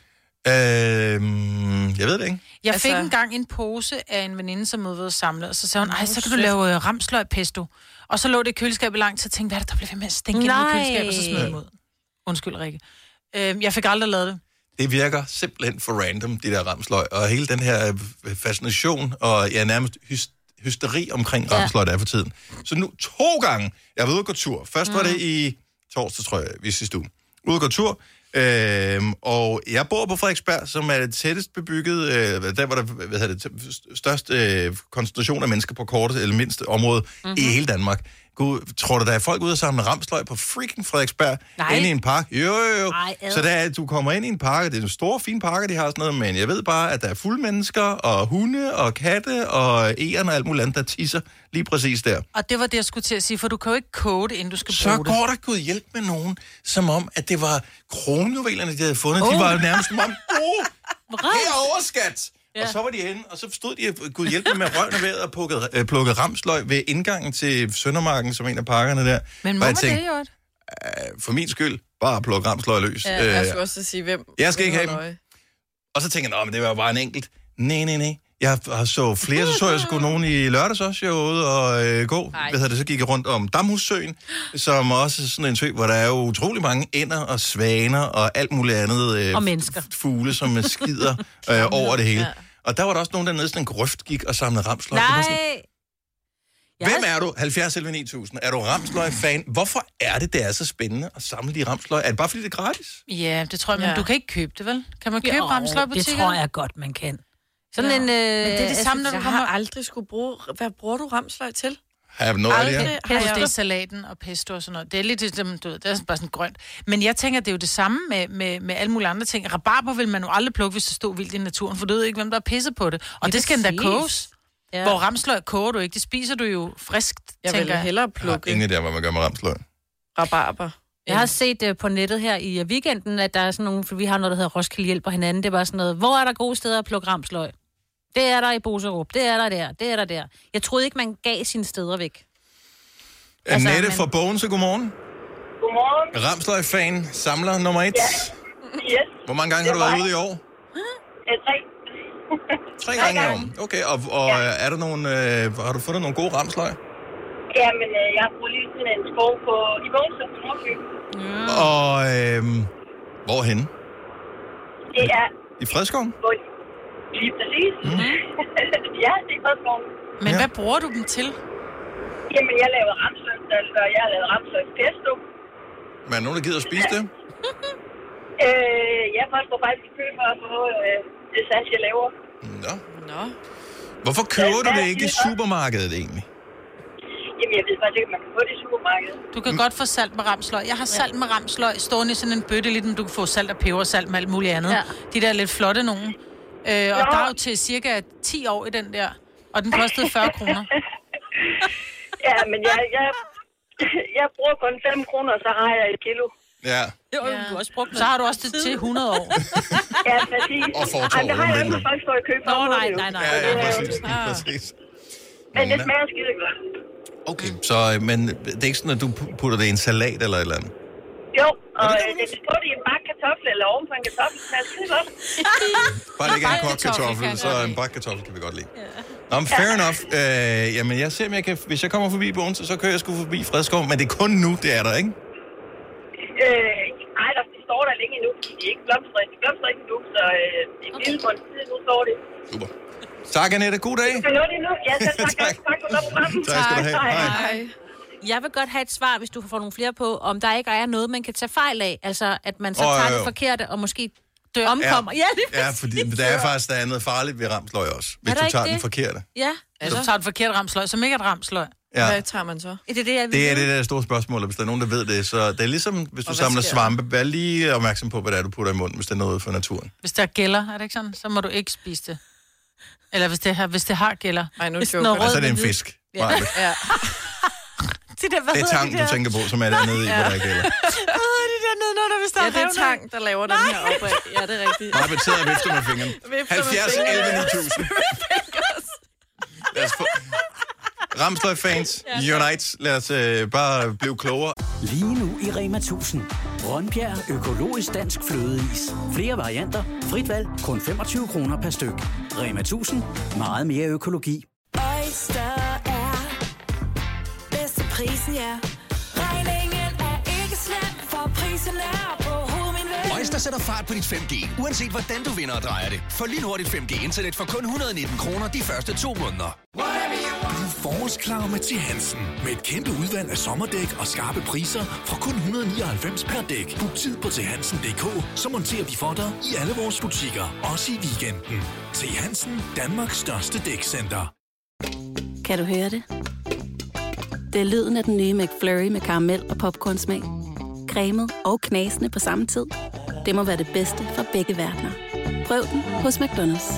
Øhm, jeg ved det ikke. Jeg fik Altså- engang en pose af en veninde, som havde været samlet, og så sagde hun, ej, så kan du lave uh, ramsløg pesto. Og så lå det i køleskabet lang tid, og tænkte, hvad er det, der blev ved med at stinke ind i køleskabet, og så smed jeg dem ud. Undskyld, Rikke. Øhm, jeg fik aldrig lavet det. Det virker simpelthen for random, de der ramsløg. Og hele den her øh, fascination og ja, nærmest hys- hysteri omkring Ja. ramsløg, der er for tiden. Så nu to gange, jeg har været ude og gå tur. Først mm. var det i torsdag, tror jeg, vi sidste uge. Ude og gå tur. Øhm, og jeg bor på Frederiksberg, som er det tættest bebygget, øh, der var der hvad hedder det, størst øh, koncentration af mennesker på kortet, eller mindste område mm-hmm. i hele Danmark. Gud, tror du, der er folk ude og samle ramsløg på freaking Frederiksberg? Nej. Inde i en park? Jo, jo, jo. Ej, ad. Så der er, du kommer ind i en park, og det er en stor, fin park, de har sådan noget, men jeg ved bare, at der er fulde mennesker, og hunde, og katte, og egern og alt muligt andet, der tisser lige præcis der. Og det var det, jeg skulle til at sige, for du kan jo ikke koge det, inden du skal Så bruge det. går der Gud hjælp med nogen, som om, at det var kronjuvelerne, de havde fundet. Oh. Oh. De var nærmest som om, oh, herovre, skat! Ja. Og så var de henne, og så stod de, Gud hjælp med røven og vejret og plukkede, øh, plukkede ramsløg ved indgangen til Søndermarken, som en af parkerne der. Men må Og jeg man tænkte, det jo? øh, for min skyld, bare plukke ramsløg løs. Ja, jeg Øh, skulle også sige, hvem... jeg skal ikke hvem have har dem. Og så tænker jeg, nå, men det var bare en enkelt. Nej, nej, nej. Jeg har så flere, så så jeg sgu nogen i lørdags også, jeg var ude og øh, gå. Hvad hedder det, så gik jeg rundt om Damhussøen, som også er sådan en sø, hvor der er jo utrolig mange ænder og svaner og alt muligt andet. Øh, Og mennesker. Fugle, som skider øh, over det hele. Ja. Og der var der også nogen, der nede sådan en grøft gik og samlede ramsløg. Det var sådan, Nej. hvem er du? halvfjerds elleve ni tusind. Er du ramsløg-fan? Hvorfor er det, det er så spændende at samle de ramsløg? Er det bare fordi, det er gratis? Ja, det tror jeg, men Ja. du kan ikke købe det, vel? Kan man købe Jo, ramsløg i det butikker? tror jeg godt, man kan. Sådan Ja. en... Øh, Men det er det samme, når du Jeg kommer... har aldrig skulle bruge... Hvad bruger du ramsløg til? Have no idea. Aldrig. Pesto, det er salaten og pesto og sådan noget. Det er lidt det, du ved, det er bare sådan grønt. Men jeg tænker, det er jo det samme med, med, med alle mulige andre ting. Rabarber vil man jo aldrig plukke, hvis det stod vildt i naturen, for du ved ikke, hvem der er pisset på det. Og Det det skal endda præcis. koges. Ja. Hvor ramsløg koger du ikke. Det spiser du jo friskt, Jeg vil tænker jeg. hellere Jeg har plukke ingen idé, hvad man gør med ramsløg. rabarber. Jeg har set uh, på nettet her i uh, weekenden, at der er sådan nogle, for vi har noget, der hedder Roskilde hjælper hinanden. Det var sådan noget, hvor er der gode steder at plukke ramsløg? Det er der i Boserup, det er der der, det er der der. Jeg troede ikke, man gav sine steder væk. Altså, Annette men- fra Bogense, godmorgen. Godmorgen. Ramsløg-fan, samler nummer et. Ja. Yes. Hvor mange gange Det har du været var ude i år? jeg. Tre. Tre gange i år. Okay, og, og ja. er der nogle, øh, har du fundet nogle gode ramsløg? Ja, men øh, jeg bruger lige sådan en skov på i Bogense på Nordfyn. Og øh, hvorhenne? Det er I Fredskoven? hvor lige præcis. Mm. Ja, det er Fredskoven. Men Ja. hvad bruger du dem til? Jamen, jeg laver ramsløgsdal, og jeg har lavet ramsløgspesto. Men er der nogen, der gider at spise det? Øh, jeg faktisk går faktisk i kø for at få øh, det sats, jeg laver. Nå. Nå. Hvorfor køber Ja, du det ja, ikke i det er- supermarkedet egentlig? Jamen, jeg ved faktisk ikke, om man kan få det i supermarkedet. Du kan mm. godt få salt med ramsløg. Jeg har salt med ramsløg stående i sådan en bøtte, ligesom du kan få salt og peber, salt med alt muligt andet. Ja. De der lidt flotte nogen. Øh, og Nå. der er jo til cirka ti år i den der. Og den kostede fyrre kroner. Ja, men jeg, jeg, jeg bruger kun fem kroner, så har jeg et kilo. Ja. Jo, ja. Du har også brugt Så har du også det til hundrede år. Ja, præcis. Og fortov, Ej, det har jeg men- ikke faktisk stået i kø for. Nå, at få nej, det jo. nej, nej. Ja, ja, Øh, præcis. præcis. Men det Nå. smager skide godt. Okay, så, øh, men det er ikke sådan, at du pu- putter det i en salat eller et eller andet? Jo, og øh, det kan få det i en bakke kartoffel eller oven på en kartoffel. Det er skide godt. Bare ikke en kogt kartoffel, så en bagt kartoffel kan vi godt lide. Nå, men fair enough. Øh, jamen, jeg ser, om jeg kan... Hvis jeg kommer forbi Bogense, så kører jeg sgu forbi Fredskov. Men det er kun nu, det er der, ikke? Øh, ej, der, de står der længe endnu, fordi de er ikke blomstret. De blomstrer ikke endnu, så øh, det er okay. Lille på en tid, nu står det. Super. Tak, Annette. God dag. Skal nå det nu? Ja, tak. Tak, tak, tak, tak skal du have. Hej. Hej. Jeg vil godt have et svar, hvis du får nogle flere på, om der ikke er noget, man kan tage fejl af. Altså, at man så Åh, oh, tager jo, jo. det forkerte og måske dør, omkommer. Ja, Ja, ja, fordi der er faktisk der er noget farligt ved ramsløg også, hvis der du ikke tager det? den forkerte. Ja. Altså, du tager et forkert ramsløg, som ikke er et ramsløg. Ja. Hvad tager man så? Er det det, jeg vil Det er vide? det der store spørgsmål, og hvis der er nogen, der ved det. Så det er ligesom, hvis du hvad samler sker svampe, vær lige opmærksom på, hvad det er, du putter i munden, hvis det er noget for naturen. Hvis der er gælder, er det ikke sådan, så må du ikke spise det. Eller hvis det har, hvis det har gælder. Ej, nu hvis joker noget du. Og så er rød det en med hvid- fisk. Ja. Maja. Ja. Det, der, hvad Det er hedder tang, de du der? tænker på, som er dernede i, hvor der er gælder. Hvad hedder de dernede, når der, hvis der Ja, er det er revner? tang, der laver den her opad. Ja, det er rigtigt. Bare betæder og vifter med fingeren. Vifter med halvfjerds fingeren. elleve ni tusind. Lad os få... Ramsløg-fans, unite. Lad os øh, bare blive klogere. Lige nu i Rema tusind. Rønbjerg økologisk dansk flødeis. Flere varianter, frit valg, kun femogtyve kroner per styk. Rema tusind. Meget mere økologi. Oyster er bedst til prisen, ja. Regningen er ikke slem, for prisen er på hovedet. Oyster sætter fart på dit fem G, uanset hvordan du vinder og drejer det. For lynhurtigt fem G-internet for kun et hundrede og nitten kroner de første to måneder. Du er forårsklar med T. Hansen. Med et kæmpe udvalg af sommerdæk og skarpe priser fra kun et hundrede og nioghalvfems per dæk. Book tid på thansen punktum d k, så monterer vi for dig i alle vores butikker. Også i weekenden. T. Hansen, Danmarks største dækcenter. Kan du høre det? Det er lyden af den nye McFlurry med karamel og popcornsmag. Cremet og knasende på samme tid. Det må være det bedste fra begge verdener. Prøv den hos McDonald's.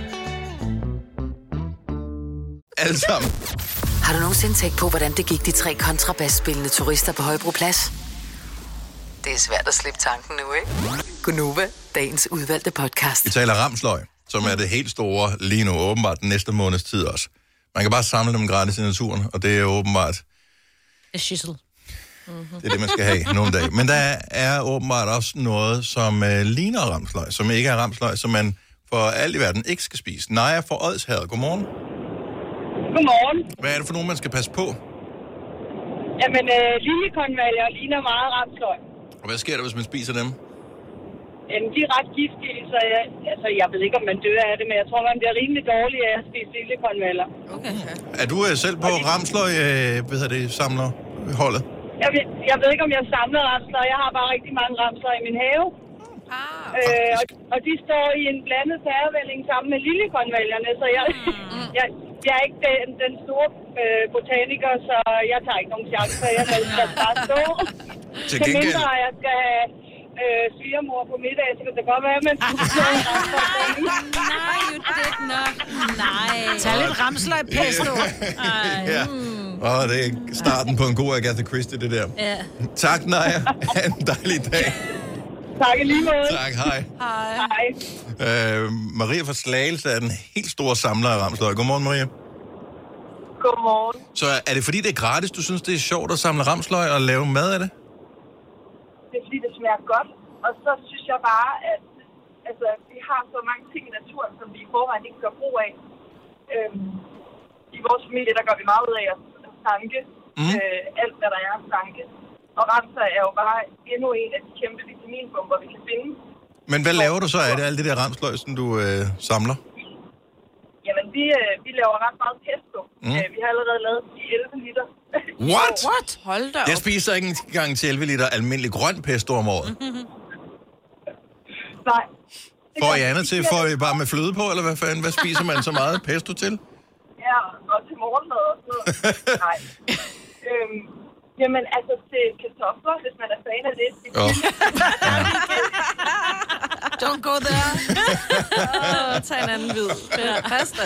Alle sammen. Har du nogensinde tænkt på, hvordan det gik de tre kontrabasspillende turister på Højbroplads? Det er svært at slippe tanken nu, ikke? Gunova, dagens udvalgte podcast. Vi taler ramsløg, som er det helt store lige nu, åbenbart den næste måneds tid også. Man kan bare samle dem gratis i naturen, og det er åbenbart... Det er schissel. Det er det, man skal have nogle dage. Men der er åbenbart også noget, som øh, ligner ramsløg, som ikke er ramsløg, som man for alt i verden ikke skal spise. Naja fra Odsherred, godmorgen. Godmorgen. Hvad er det for nogen, man skal passe på? Jamen, øh, liljekonvaljer ligner meget ramsløg. Og hvad sker der, hvis man spiser dem? Jamen, de er ret giftige, så jeg, altså, jeg ved ikke, om man dør af det, men jeg tror, man bliver rimelig dårlig af at spise liljekonvaljer. Okay. Er du øh, selv på ramsløg, øh, hvad hedder det, samler holdet? Jeg, ved- jeg ved ikke, om jeg samler ramsløg. Jeg har bare rigtig mange ramsløg i min have. Ah, øh, og, og de står i en blandet pærevælling sammen med liljekonvaljerne, så jeg, jeg, jeg er ikke den, den store øh, botaniker, så jeg tager ikke nogen chancer. Jeg lader det bare stå. Til Til gengæld- mindre, jeg skal have øh, svigermor på middag, så kan det godt være, at man skulle slå en ramsløg. Nej, you did not. Nej. Tag lidt ramsløg pesto. Ja. Og det er starten på en god Agatha Christie, det der. Ja. Tak, Naja. Ha' en dejlig dag. Tak i lige måde. Tak, hej. Hej. Hej. Øh, Maria fra Slagelse er den helt store samler af ramsløg. Godmorgen, Maria. Godmorgen. Så er det fordi, det er gratis, du synes, det er sjovt at samle ramsløg og lave mad af det? Det er fordi, det smager godt. Og så synes jeg bare, at altså, vi har så mange ting i naturen, som vi i forvejen ikke gør brug af. Øhm, I vores familie, der gør vi meget ud af at sanke. Mm. Øh, alt, hvad der er at sanke. Og ramsløg er jo bare endnu en af de kæmpe vitaminbomber, vi kan finde. Men hvad laver du så af det, alt det der ramsløg, som du øh, samler? Jamen, vi, øh, vi laver ret meget pesto. Mm. Øh, vi har allerede lavet de elleve liter. What? What? Hold da op. Jeg spiser ikke engang til elleve liter almindelig grøn pesto om året. Nej. Får I andet til? Får I bare med fløde på, eller hvad fanden? Hvad spiser man så meget pesto til? Ja, og til morgenmad og sådan noget. Nej. øhm, jamen, altså til kartofler, hvis man er fan af det. Oh. Don't go there. Åh, tag en anden vid. Ja, pasta.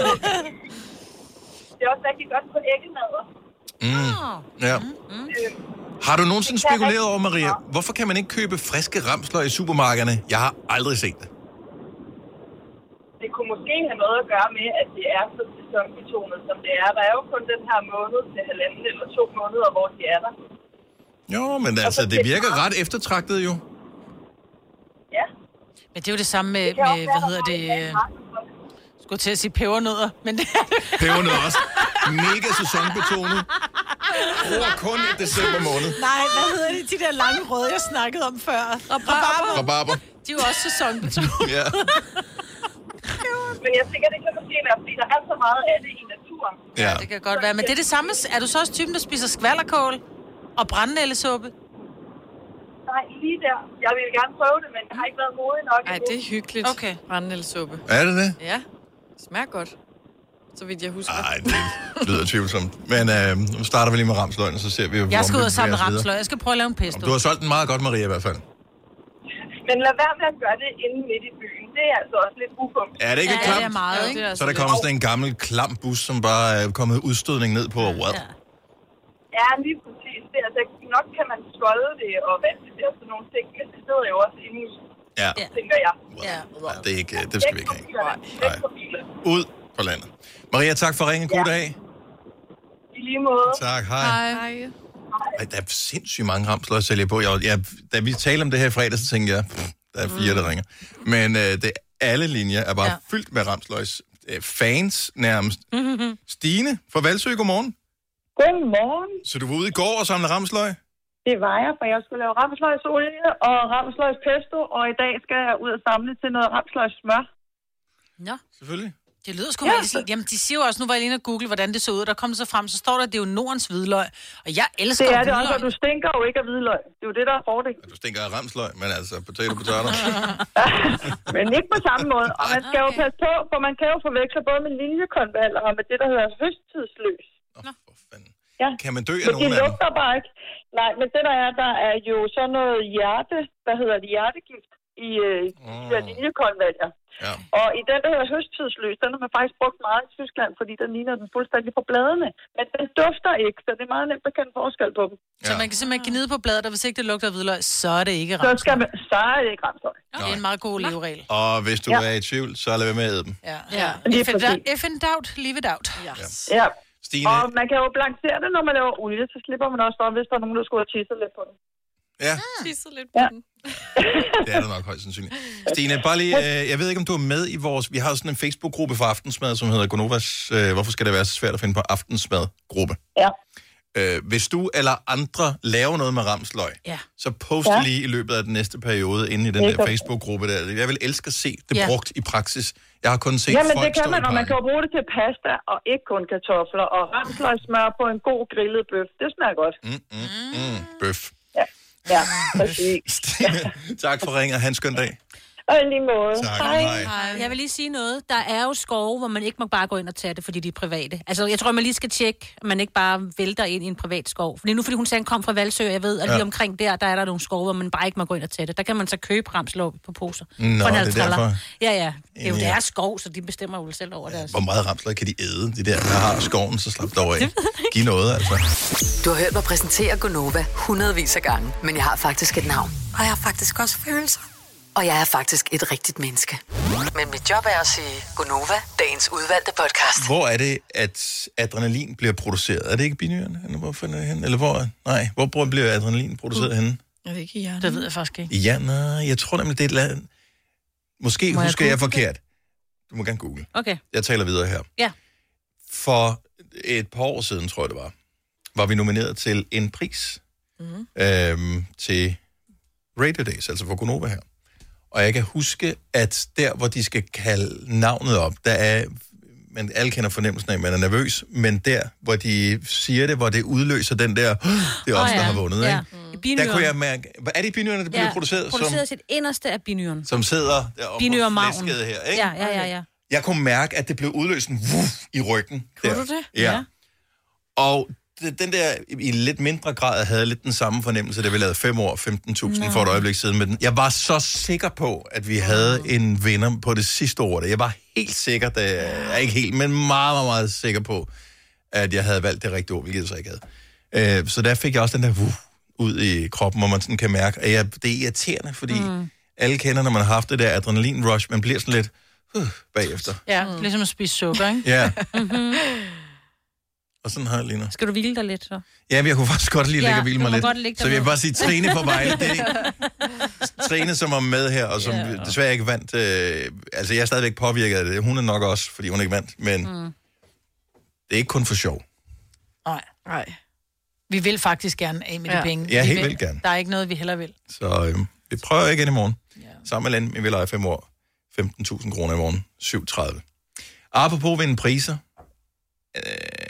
Det er også rigtig godt på æggemadder. Mm. Ja. Øhm, Har du nogensinde spekuleret over, Maria, hvorfor kan man ikke købe friske ramsløg i supermarkederne? Jeg har aldrig set det. Det kunne måske have noget at gøre med, at det er så sæsonbetonet, som det er. Der er jo kun den her måned til halvanden eller to måneder, hvor de er der. Jo, men altså, det virker ret eftertragtet jo. Ja. Men det er jo det samme med, med hvad hedder det... øh, Skulle til at sige pebernødder, men det er det. Pebernødder også. Mega sæsonbetonet. Bruger kun i december måned. Nej, hvad hedder det? De der lange røde, jeg snakkede om før. Rabarber. Rabarber. De er jo også sæsonbetonet. Ja. Men jeg tænker, det kan måske være, fordi der er så meget af det i naturen. Ja. Det kan godt være. Men det er det samme. Er du så også typen, der spiser skvallerkål og brændenældesuppe? Nej, lige der. Jeg vil gerne prøve det, men jeg har ikke været modig nok. Ej, det er hyggeligt. Okay. Brændenældesuppe. Er det det? Ja, det smager godt. Så vidt jeg husker. Nej, det lyder tvivlsomt. Men øh, nu starter vi lige med ramsløgn, og så ser vi, hvor Jeg skal ud og vi samle bevæger os videre. ramsløg. Jeg skal prøve at lave en pesto. Du har solgt den meget godt, Maria, i hvert fald. Men lad være med at gøre det inde midt i byen. Det er altså også lidt ufumt. Er det ikke Ja, klamt? det er meget, ikke? Så er der kommer sådan en gammel, klam bus, som bare er kommet udstødning ned på. Wow. Ja. Ja, lige præcis. Det, altså, nok kan man skolde det og vaske det og sådan nogle ting, men det sidder jo også inde i, Ja. tænker jeg. Ja. Ja, det, er ikke, det skal vi ikke have. Nej. Ud på landet. Maria, tak for ringen. God dag. I lige måde. Tak, hej. Hej. Ej, der er sindssygt mange ramsløg at sælge på. Jeg, jeg, da vi talte om det her i fredag, så tænkte jeg, pff, der er fire, der ringer. Men øh, det, alle linjer er bare ja. fyldt med ramsløgs øh, fans nærmest. Stine fra Valsø, godmorgen. Godmorgen. Så du var ude i går og samle ramsløg? Det var jeg, for jeg skulle lave ramsløgsolie og ramsløgspesto, og i dag skal jeg ud og samle til noget ramsløgssmør. Nå. Selvfølgelig. Det lyder sgu ja. Meget. Jamen, de siger jo også, nu var jeg lige inde og google, hvordan det så ud, og der kom så frem, så står der, at det er jo Nordens hvidløg. Og jeg elsker det er hvidløg. det også, og du stinker jo ikke af hvidløg. Det er jo det, der er fordelen. Du stinker af ramsløg, men altså potato, potato. Men ikke på samme måde. Og man skal jo passe på, for man kan jo forveksle både med liljekonvaller og med det, der hedder høsttidsløs. Nå, for fanden. Ja. Kan man dø af men nogen de af dem? lugter bare ikke. Nej, men det der er, der er jo sådan noget hjerte, hvad hedder det, hjertegift i øh, de Mm. der liljekonvaller. Ja. Og i den, der hedder høsttidsløs, den har man faktisk brugt meget i Tyskland, fordi den ligner den fuldstændig på bladene. Men den dufter ikke, så det er meget nemt at kende forskel på dem. Ja. Så man kan simpelthen gnide på bladet, og hvis ikke det lugter af hvidløg, så er det ikke Så, ramsløg. skal man, så er det ikke ramsløg. Okay. Det er en meget god leveregel. Og hvis du Ja. er i tvivl, så lad være med at æde dem. Ja. ja. Lige If, in præcis. doubt, if in doubt, leave it out. Yes. Ja. Stine. Og man kan jo blancere det, når man laver olie, så slipper man også for, hvis der er nogen, der skulle have tisset lidt på den. Ja, Tisset lidt på Ja. den. det er der nok højst sandsynligt. Stine, bare lige, øh, jeg ved ikke, om du er med i vores... Vi har sådan en Facebook-gruppe for aftensmad, som hedder Gonovas... Øh, hvorfor skal det være så svært at finde på aftensmad-gruppe? Ja. Øh, hvis du eller andre laver noget med ramsløg, ja. så post Ja. lige i løbet af den næste periode inde i den Det der kan- Facebook-gruppe der. Jeg vil elske at se det Ja. brugt i praksis. Jeg har kun set Jamen folk det kan stå man, i og man kan parken. jo bruge det til pasta, og ikke kun kartofler, og ramsløgsmør på en god grillet bøf. Det smager godt. Mm, mm, mm. Bøf. Ja, præcis. Stine, tak for ringen, og have en skøn dag. Og i lige måde. Tak, hej. Jeg vil lige sige noget. Der er jo skove, hvor man ikke må bare gå ind og tage det, fordi de er private. Altså, jeg tror, man lige skal tjekke, at man ikke bare vælter ind i en privat skov. Fordi nu, fordi hun sagde, kom fra Valsø, jeg ved, at lige Ja. omkring der, der er der nogle skove, hvor man bare ikke må gå ind og tage det. Der kan man så købe ramsløg på poser. Nå, For en det er halv triller. derfor. Ja, ja. Det er jo Ja. deres skov, så de bestemmer jo selv over deres. Hvor meget ramsløg kan de æde? De der, der har skoven, så slap det over af. Giv noget, altså. Du har hørt mig præsentere Gonova hundredvis af gange, men jeg har faktisk et navn. Og jeg har faktisk også følelser. Og jeg er faktisk et rigtigt menneske. Men mit job er at sige Gonova, dagens udvalgte podcast. Hvor er det, at adrenalin bliver produceret? Er det ikke i binyrerne? Eller hvor finder jeg hen? Eller hvor? Nej, hvor bliver adrenalin produceret henne? Er det ikke i hjernen? Det ved jeg faktisk ikke. Ja, nej, jeg tror nemlig, det er et land. Måske Må jeg husker jeg, jeg google forkert. Du må gerne google. Okay. Jeg taler videre her. Ja. For et par år siden, tror jeg det var, var vi nomineret til en pris Mm. øhm, til Radio Days, altså for Gonova her. Og jeg kan huske, at der, hvor de skal kalde navnet op, der er, man alle kender fornemmelsen af, at man er nervøs, men der, hvor de siger det, hvor det udløser den der, det er os, Åh, der ja. har vundet, Ja. ikke? Der kunne jeg mærke, er det i binyrerne, der bliver Ja, produceret? produceret Som, til det inderste af binyren. som sidder deroppe på Binyremagen. flæsket her, ikke? Ja, ja, ja, ja. Jeg kunne mærke, at det blev udløst en vuff i ryggen. Kunne der. du det? Ja. ja. Og det- den der, i lidt mindre grad, havde lidt den samme fornemmelse, da vi lavede fem år, femten tusind for et øjeblik siden med den. Jeg var så sikker på, at vi havde en vinder på det sidste år. Jeg var helt sikker, da, jeg er ikke helt, men meget, meget, meget sikker på, at jeg havde valgt det rigtige ord, hvilket jeg så ikke havde. Øh, Så der fik jeg også den der vuff ud i kroppen, hvor man sådan kan mærke, at jeg, det er irriterende, fordi mm. alle kender, når man har haft det der adrenalin-rush, man bliver sådan lidt uh, bagefter. Ja, mm. ligesom at spise sukker, ikke? Ja, Mm-hmm. og sådan har jeg lige nu. Skal du hvile dig lidt, så? Ja, men jeg kunne faktisk godt lige Ja, ligge og hvile du mig må lidt. godt ligge Så jeg vil dernede. bare sige, Trine fra Vejle, det er Trine, som er med her, og som Ja. desværre ikke vandt. Øh, altså, jeg er stadigvæk påvirket af det. Hun er nok også, fordi hun ikke vandt, men mm. det er ikke kun for sjov. Nej. Nej. Vi vil faktisk gerne af med Ja. de penge. Ja, Vi helt vil. vildt gerne. Der er ikke noget, vi heller vil. Så øh, vi prøver igen i morgen. Ja. Sammen med Len, vi vil lege fem år. femten tusind kroner i morgen. syv tredive. Apropos vinde priser. Øh,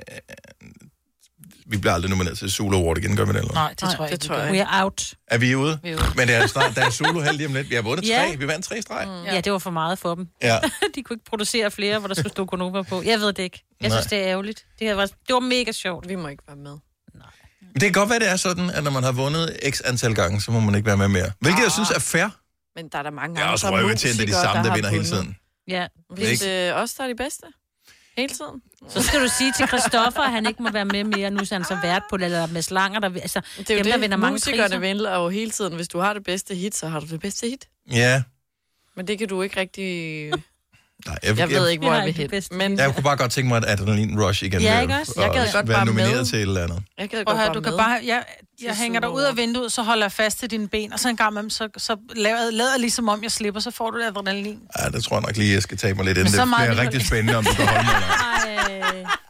vi bliver aldrig nomineret til Zulu Award igen, gør vi det? Eller? Nej, det tror jeg det ikke. tror jeg. We are out. Er vi ude? Vi er ude. Men det er snart, der er Zulu heldig om lidt. Vi har vundet tre. Ja. Vi vandt tre streg. Mm. Ja, det var for meget for dem. Ja. De kunne ikke producere flere, hvor der skulle stå Gonova på. Jeg ved det ikke. Jeg Nej. synes, det er ærgerligt. Det, her var, det var mega sjovt. Vi må ikke være med. Men det kan godt være, det er sådan, at når man har vundet x antal gange, så må man ikke være med mere. Hvilket ah. jeg synes er fair. Men der er der mange Jeg er andre også røvirriterende, det er de samme, der, der vinder hele tiden. Ja. Hvis det er os, der er de bedste. Hele tiden. Så skal du sige til Christoffer, at han ikke må være med mere. Nu er han så vært på det, eller med slanger, der, altså, Det er jo dem, det, der vinder mange musikerne priser. vinder jo hele tiden. Hvis du har det bedste hit, så har du det bedste hit. Ja. Men det kan du ikke rigtig... Nej, jeg, jeg ved ikke, hvor jeg, jeg vil hen. Men Jeg kunne bare godt tænke mig et adrenalin rush igen. Ja, med ikke også? at Jeg gad godt være bare nomineret med. til et eller andet. Jeg gad Prøv godt at høre, bare du kan med. bare, jeg, jeg hænger dig ud af vinduet, så holder jeg fast til dine ben, og så en gang med dem, så, så lader, lader jeg ligesom om, jeg slipper, så får du det adrenalin. Ja, det tror jeg nok lige, jeg skal tage mig lidt ind. Men så Det meget bliver alligevel. rigtig spændende, om du kan holde mig eller ej.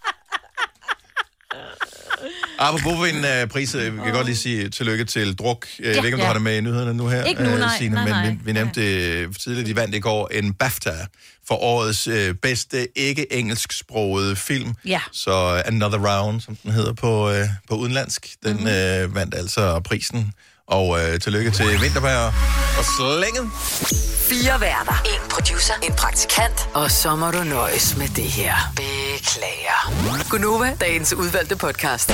Apropos en uh, pris, vi kan godt lige sige tillykke til Druk. Jeg ved ikke, om du ja. har det med i nyhederne nu her, Ikke nu, øh, nej. Signe, Nej, nej. men vi, vi nævnte det tidligere, de vandt i går en BAFTA for årets øh, bedste ikke-engelsksprogede film. Ja. Så Another Round, som den hedder på, øh, på udenlandsk, den mm-hmm. øh, vandt altså prisen. Og øh, tillykke til Vinterberg og Slænget. Fire værter. En producer. En praktikant. Og så må du nøjes med det her. Beklager. Gunova, dagens udvalgte podcast.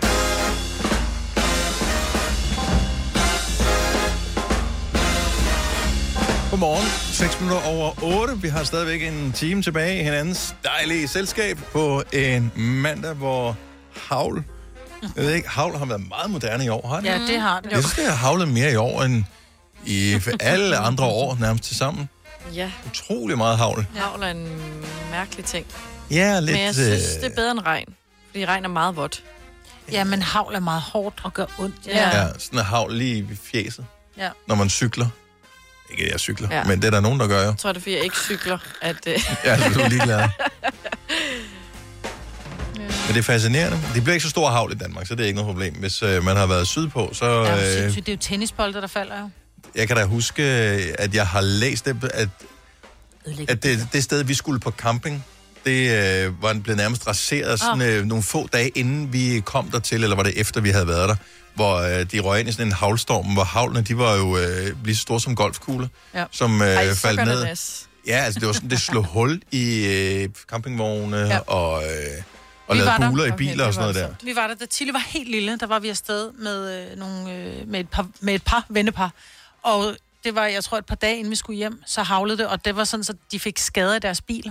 Godmorgen. seks minutter over otte. Vi har stadigvæk en time tilbage i hinandens dejlige selskab på en mandag, hvor havl... Jeg ved ikke, havl har været meget moderne i år, har det? Ja, det har det. Jeg synes, det har havlet mere i år end i alle andre år nærmest til sammen. Ja. Utrolig meget havl. Havl er en mærkelig ting. Ja, lidt... Men jeg synes, øh, det er bedre end regn. Fordi regn er meget vådt. Ja, men havl er meget hårdt og gør ondt. Ja. Ja, sådan en havl lige i fjeset, Ja. når man cykler. Ikke at jeg cykler, Ja. ja. men det er der nogen, der gør jo. Jeg tror, det er, fordi jeg ikke cykler, at... Øh... Ja, så du er ligeglad. Men det er fascinerende. Det bliver ikke så stor havl i Danmark, så det er ikke noget problem. Hvis øh, man har været sydpå, så... Ja, Øh, sindssygt. Det er jo tennisbolde, der falder jo. jeg kan da huske, at jeg har læst det, at, at det, det sted, vi skulle på camping, det øh, var blevet nærmest raseret sådan, øh, nogle få dage, inden vi kom dertil, eller var det efter, vi havde været der, hvor øh, de røg ind i sådan en havlstorm, hvor havlene, de var jo øh, lige så store som golfkugler, Ja. som øh, Ej, så faldt gør det ned. næs. Ja, altså det var sådan, det slog hul i øh, campingvogne ja. og, øh, og Vi lavede var der. buler i Okay, biler det og sådan var noget der. Vi var der, da Tilly var helt lille, der var vi afsted med, øh, nogle, øh, med, et par, med et par vennepar. Og det var, jeg tror, et par dage inden vi skulle hjem, så havlede det, og det var sådan, så de fik skader i deres biler.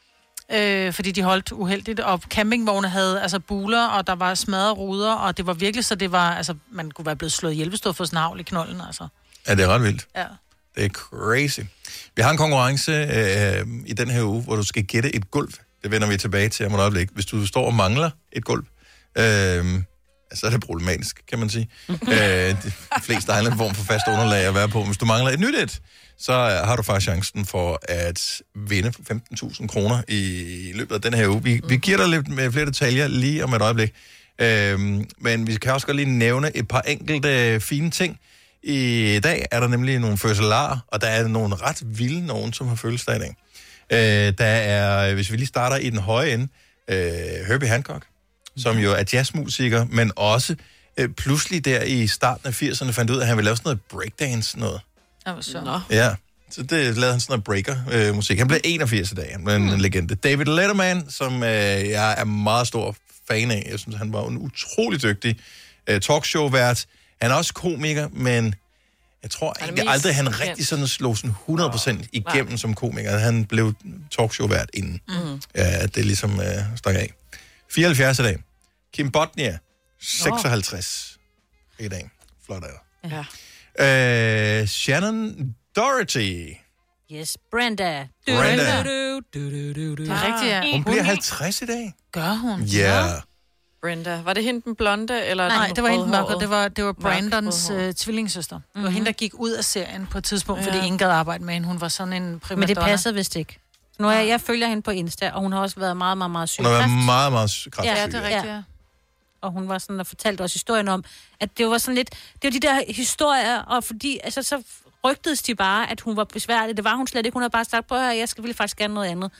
Øh, fordi de holdt uheldigt, og campingvogne havde altså buler, og der var smadrede ruder, og det var virkelig, så det var, altså, man kunne være blevet slået ihjel, hvis du havde fået sådan en havl i knolden, altså. Ja, det er ret vildt. Ja. Det er crazy. Vi har en konkurrence øh, i den her uge, hvor du skal gætte et gulv. Det vender vi tilbage til om et øjeblik. Hvis du står og mangler et gulv, øh, så er det problematisk, kan man sige. øh, de fleste har en form for fast underlag at være på. Hvis du mangler et nyt et, så øh, har du faktisk chancen for at vinde femten tusind kroner i løbet af den her uge. Vi, vi giver dig lidt med flere detaljer lige om et øjeblik. Øh, men vi kan også godt lige nævne et par enkelte fine ting. I dag er der nemlig nogle fødselarer, og der er nogle ret vilde nogen, som har fødselsdag i dag. Øh, der er, hvis vi lige starter i den høje ende, øh, Herbie Hancock, som jo er jazzmusiker, men også øh, pludselig der i starten af firserne fandt ud af, at han ville lave sådan noget breakdance noget. Ja, hvor sødt. Ja, så det lavede han sådan noget breaker-musik. Han blev enogfirs i dag, han blev en, en legende. David Letterman, som øh, jeg er meget stor fan af. Jeg synes, han var en utrolig dygtig øh, talkshow-vært. Han er også komiker, men jeg tror egentlig aldrig, han rigtig sådan slog sådan hundrede procent igennem som komiker. Han blev talkshow-vært inden. Mm. Ja, det er ligesom øh, stak af. fireoghalvfjerds i dag. Kim Bodnia, seksoghalvtreds i dag. Flot er Ja. der. Øh, Shannon Doherty. Yes, Brenda. Brenda. Du, du, du, du, du, du. Det er rigtigt, ja. Hun bliver halvtreds i dag. Gør hun? Ja. Brenda. Var det hende den blonde, eller Nej, den det var hende mørke. rødhårede? Det var, det var Brandons Mørkrødhåret. øh, tvillingssøster. Mm-hmm. Det var Mhm. hende, der gik ud af serien på et tidspunkt, Ja. fordi ingen gad arbejde med hende. Hun var sådan en primadonna. Men det passede vist ikke. Nu er jeg, jeg følger hende på Insta, og hun har også været meget, meget, meget syg. Hun har været Kræft. meget, meget sy- kræftsyg. Ja, det er rigtigt, ja. Og hun var sådan og fortalte også historien om, at det var sådan lidt, det var de der historier, og fordi, altså så rygtedes de bare, at hun var besværlig. Det var hun slet ikke. Hun havde bare sagt, prøv at høre, jeg skal ville faktisk gerne noget andet.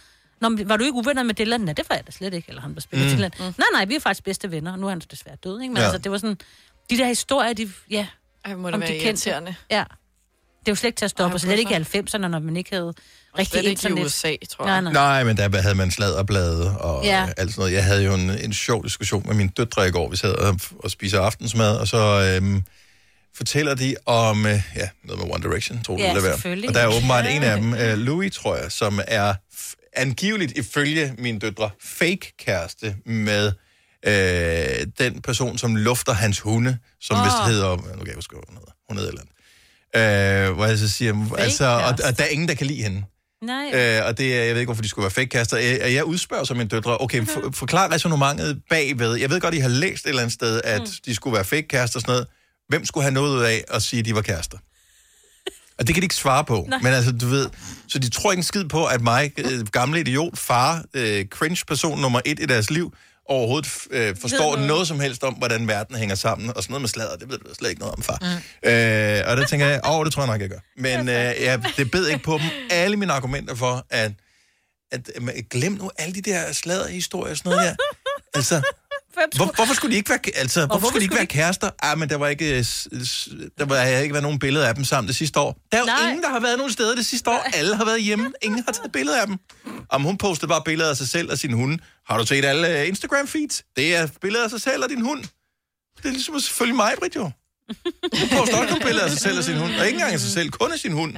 Nå, men var du ikke uvenner med Dylan? Nej, det var jeg da slet ikke, eller han var spillet Mm. Dylan. Mm. Nej, nej, vi er faktisk bedste venner, og nu er han desværre død, ikke? Men Ja. altså, det var sådan, de der historier, de, ja, Ej, må det om være de kendte. irriterende. Ja. Det var slet ikke til at stoppe, Ej, og slet ikke i hvorfor? halvfemserne, når man ikke havde Og rigtig slet ikke i internet. U S A, tror jeg. Nej, nej. Nej, men der havde man sladderblade og Ja. ja. alt sådan noget. Jeg havde jo en, en sjov diskussion med mine døtre i går. Vi sad og, og spiser aftensmad, og så øhm, fortæller de om øh, ja, noget med One Direction, tror du, Ja, det være. selvfølgelig. Og der er åbenbart en af dem, øh, Louis, tror jeg, som er f- angiveligt ifølge mine døtre fake kæreste med øh, den person, som lufter hans hunde, som oh. vist hedder, nu kan jeg huske, hvad hun hedder, hun hedder et eller andet. Øh, hvor jeg så siger, altså, og, og der er ingen, der kan lide hende. Nej. Øh, og det er, jeg ved ikke, hvorfor de skulle være fake-kaster. Jeg, jeg udspørger så mine døtre, okay, for, forklar resonemanget bagved. Jeg ved godt, I har læst et eller andet sted, at mm. de skulle være fake-kaster og sådan noget. Hvem skulle have noget ud af at sige, at de var kærester? Og det kan de ikke svare på. Nej. Men altså, du ved, så de tror ikke en skid på, at mig, øh, gamle idiot, far, øh, cringe-person nummer et i deres liv, overhovedet øh, forstår noget. noget som helst om, hvordan verden hænger sammen, og sådan noget med sladder, det ved du slet ikke noget om, far. Mm. Øh, og der tænker jeg, åh, oh, det tror jeg nok, jeg gør. Men øh, jeg, det bed ikke på dem. Alle mine argumenter for, at, at, at glem nu alle de der sladderhistorier og sådan noget her. Altså, hvor, hvorfor skulle de ikke være, altså, hvorfor hvorfor skulle de ikke være kærester? Ah, men der var ikke, der var ikke været nogen billeder af dem sammen det sidste år. Der er jo Nej. ingen, der har været nogen steder det sidste år. Alle har været hjemme. Ingen har taget billeder af dem. Om hun postede bare billeder af sig selv og sin hund. Har du set alle Instagram-feeds? Det er billeder af sig selv og din hund. Det er ligesom selvfølgelig mig, Britt, jo. Hun poster også nogle billeder af sig selv og sin hund. Og ikke engang af sig selv, kun af sin hund.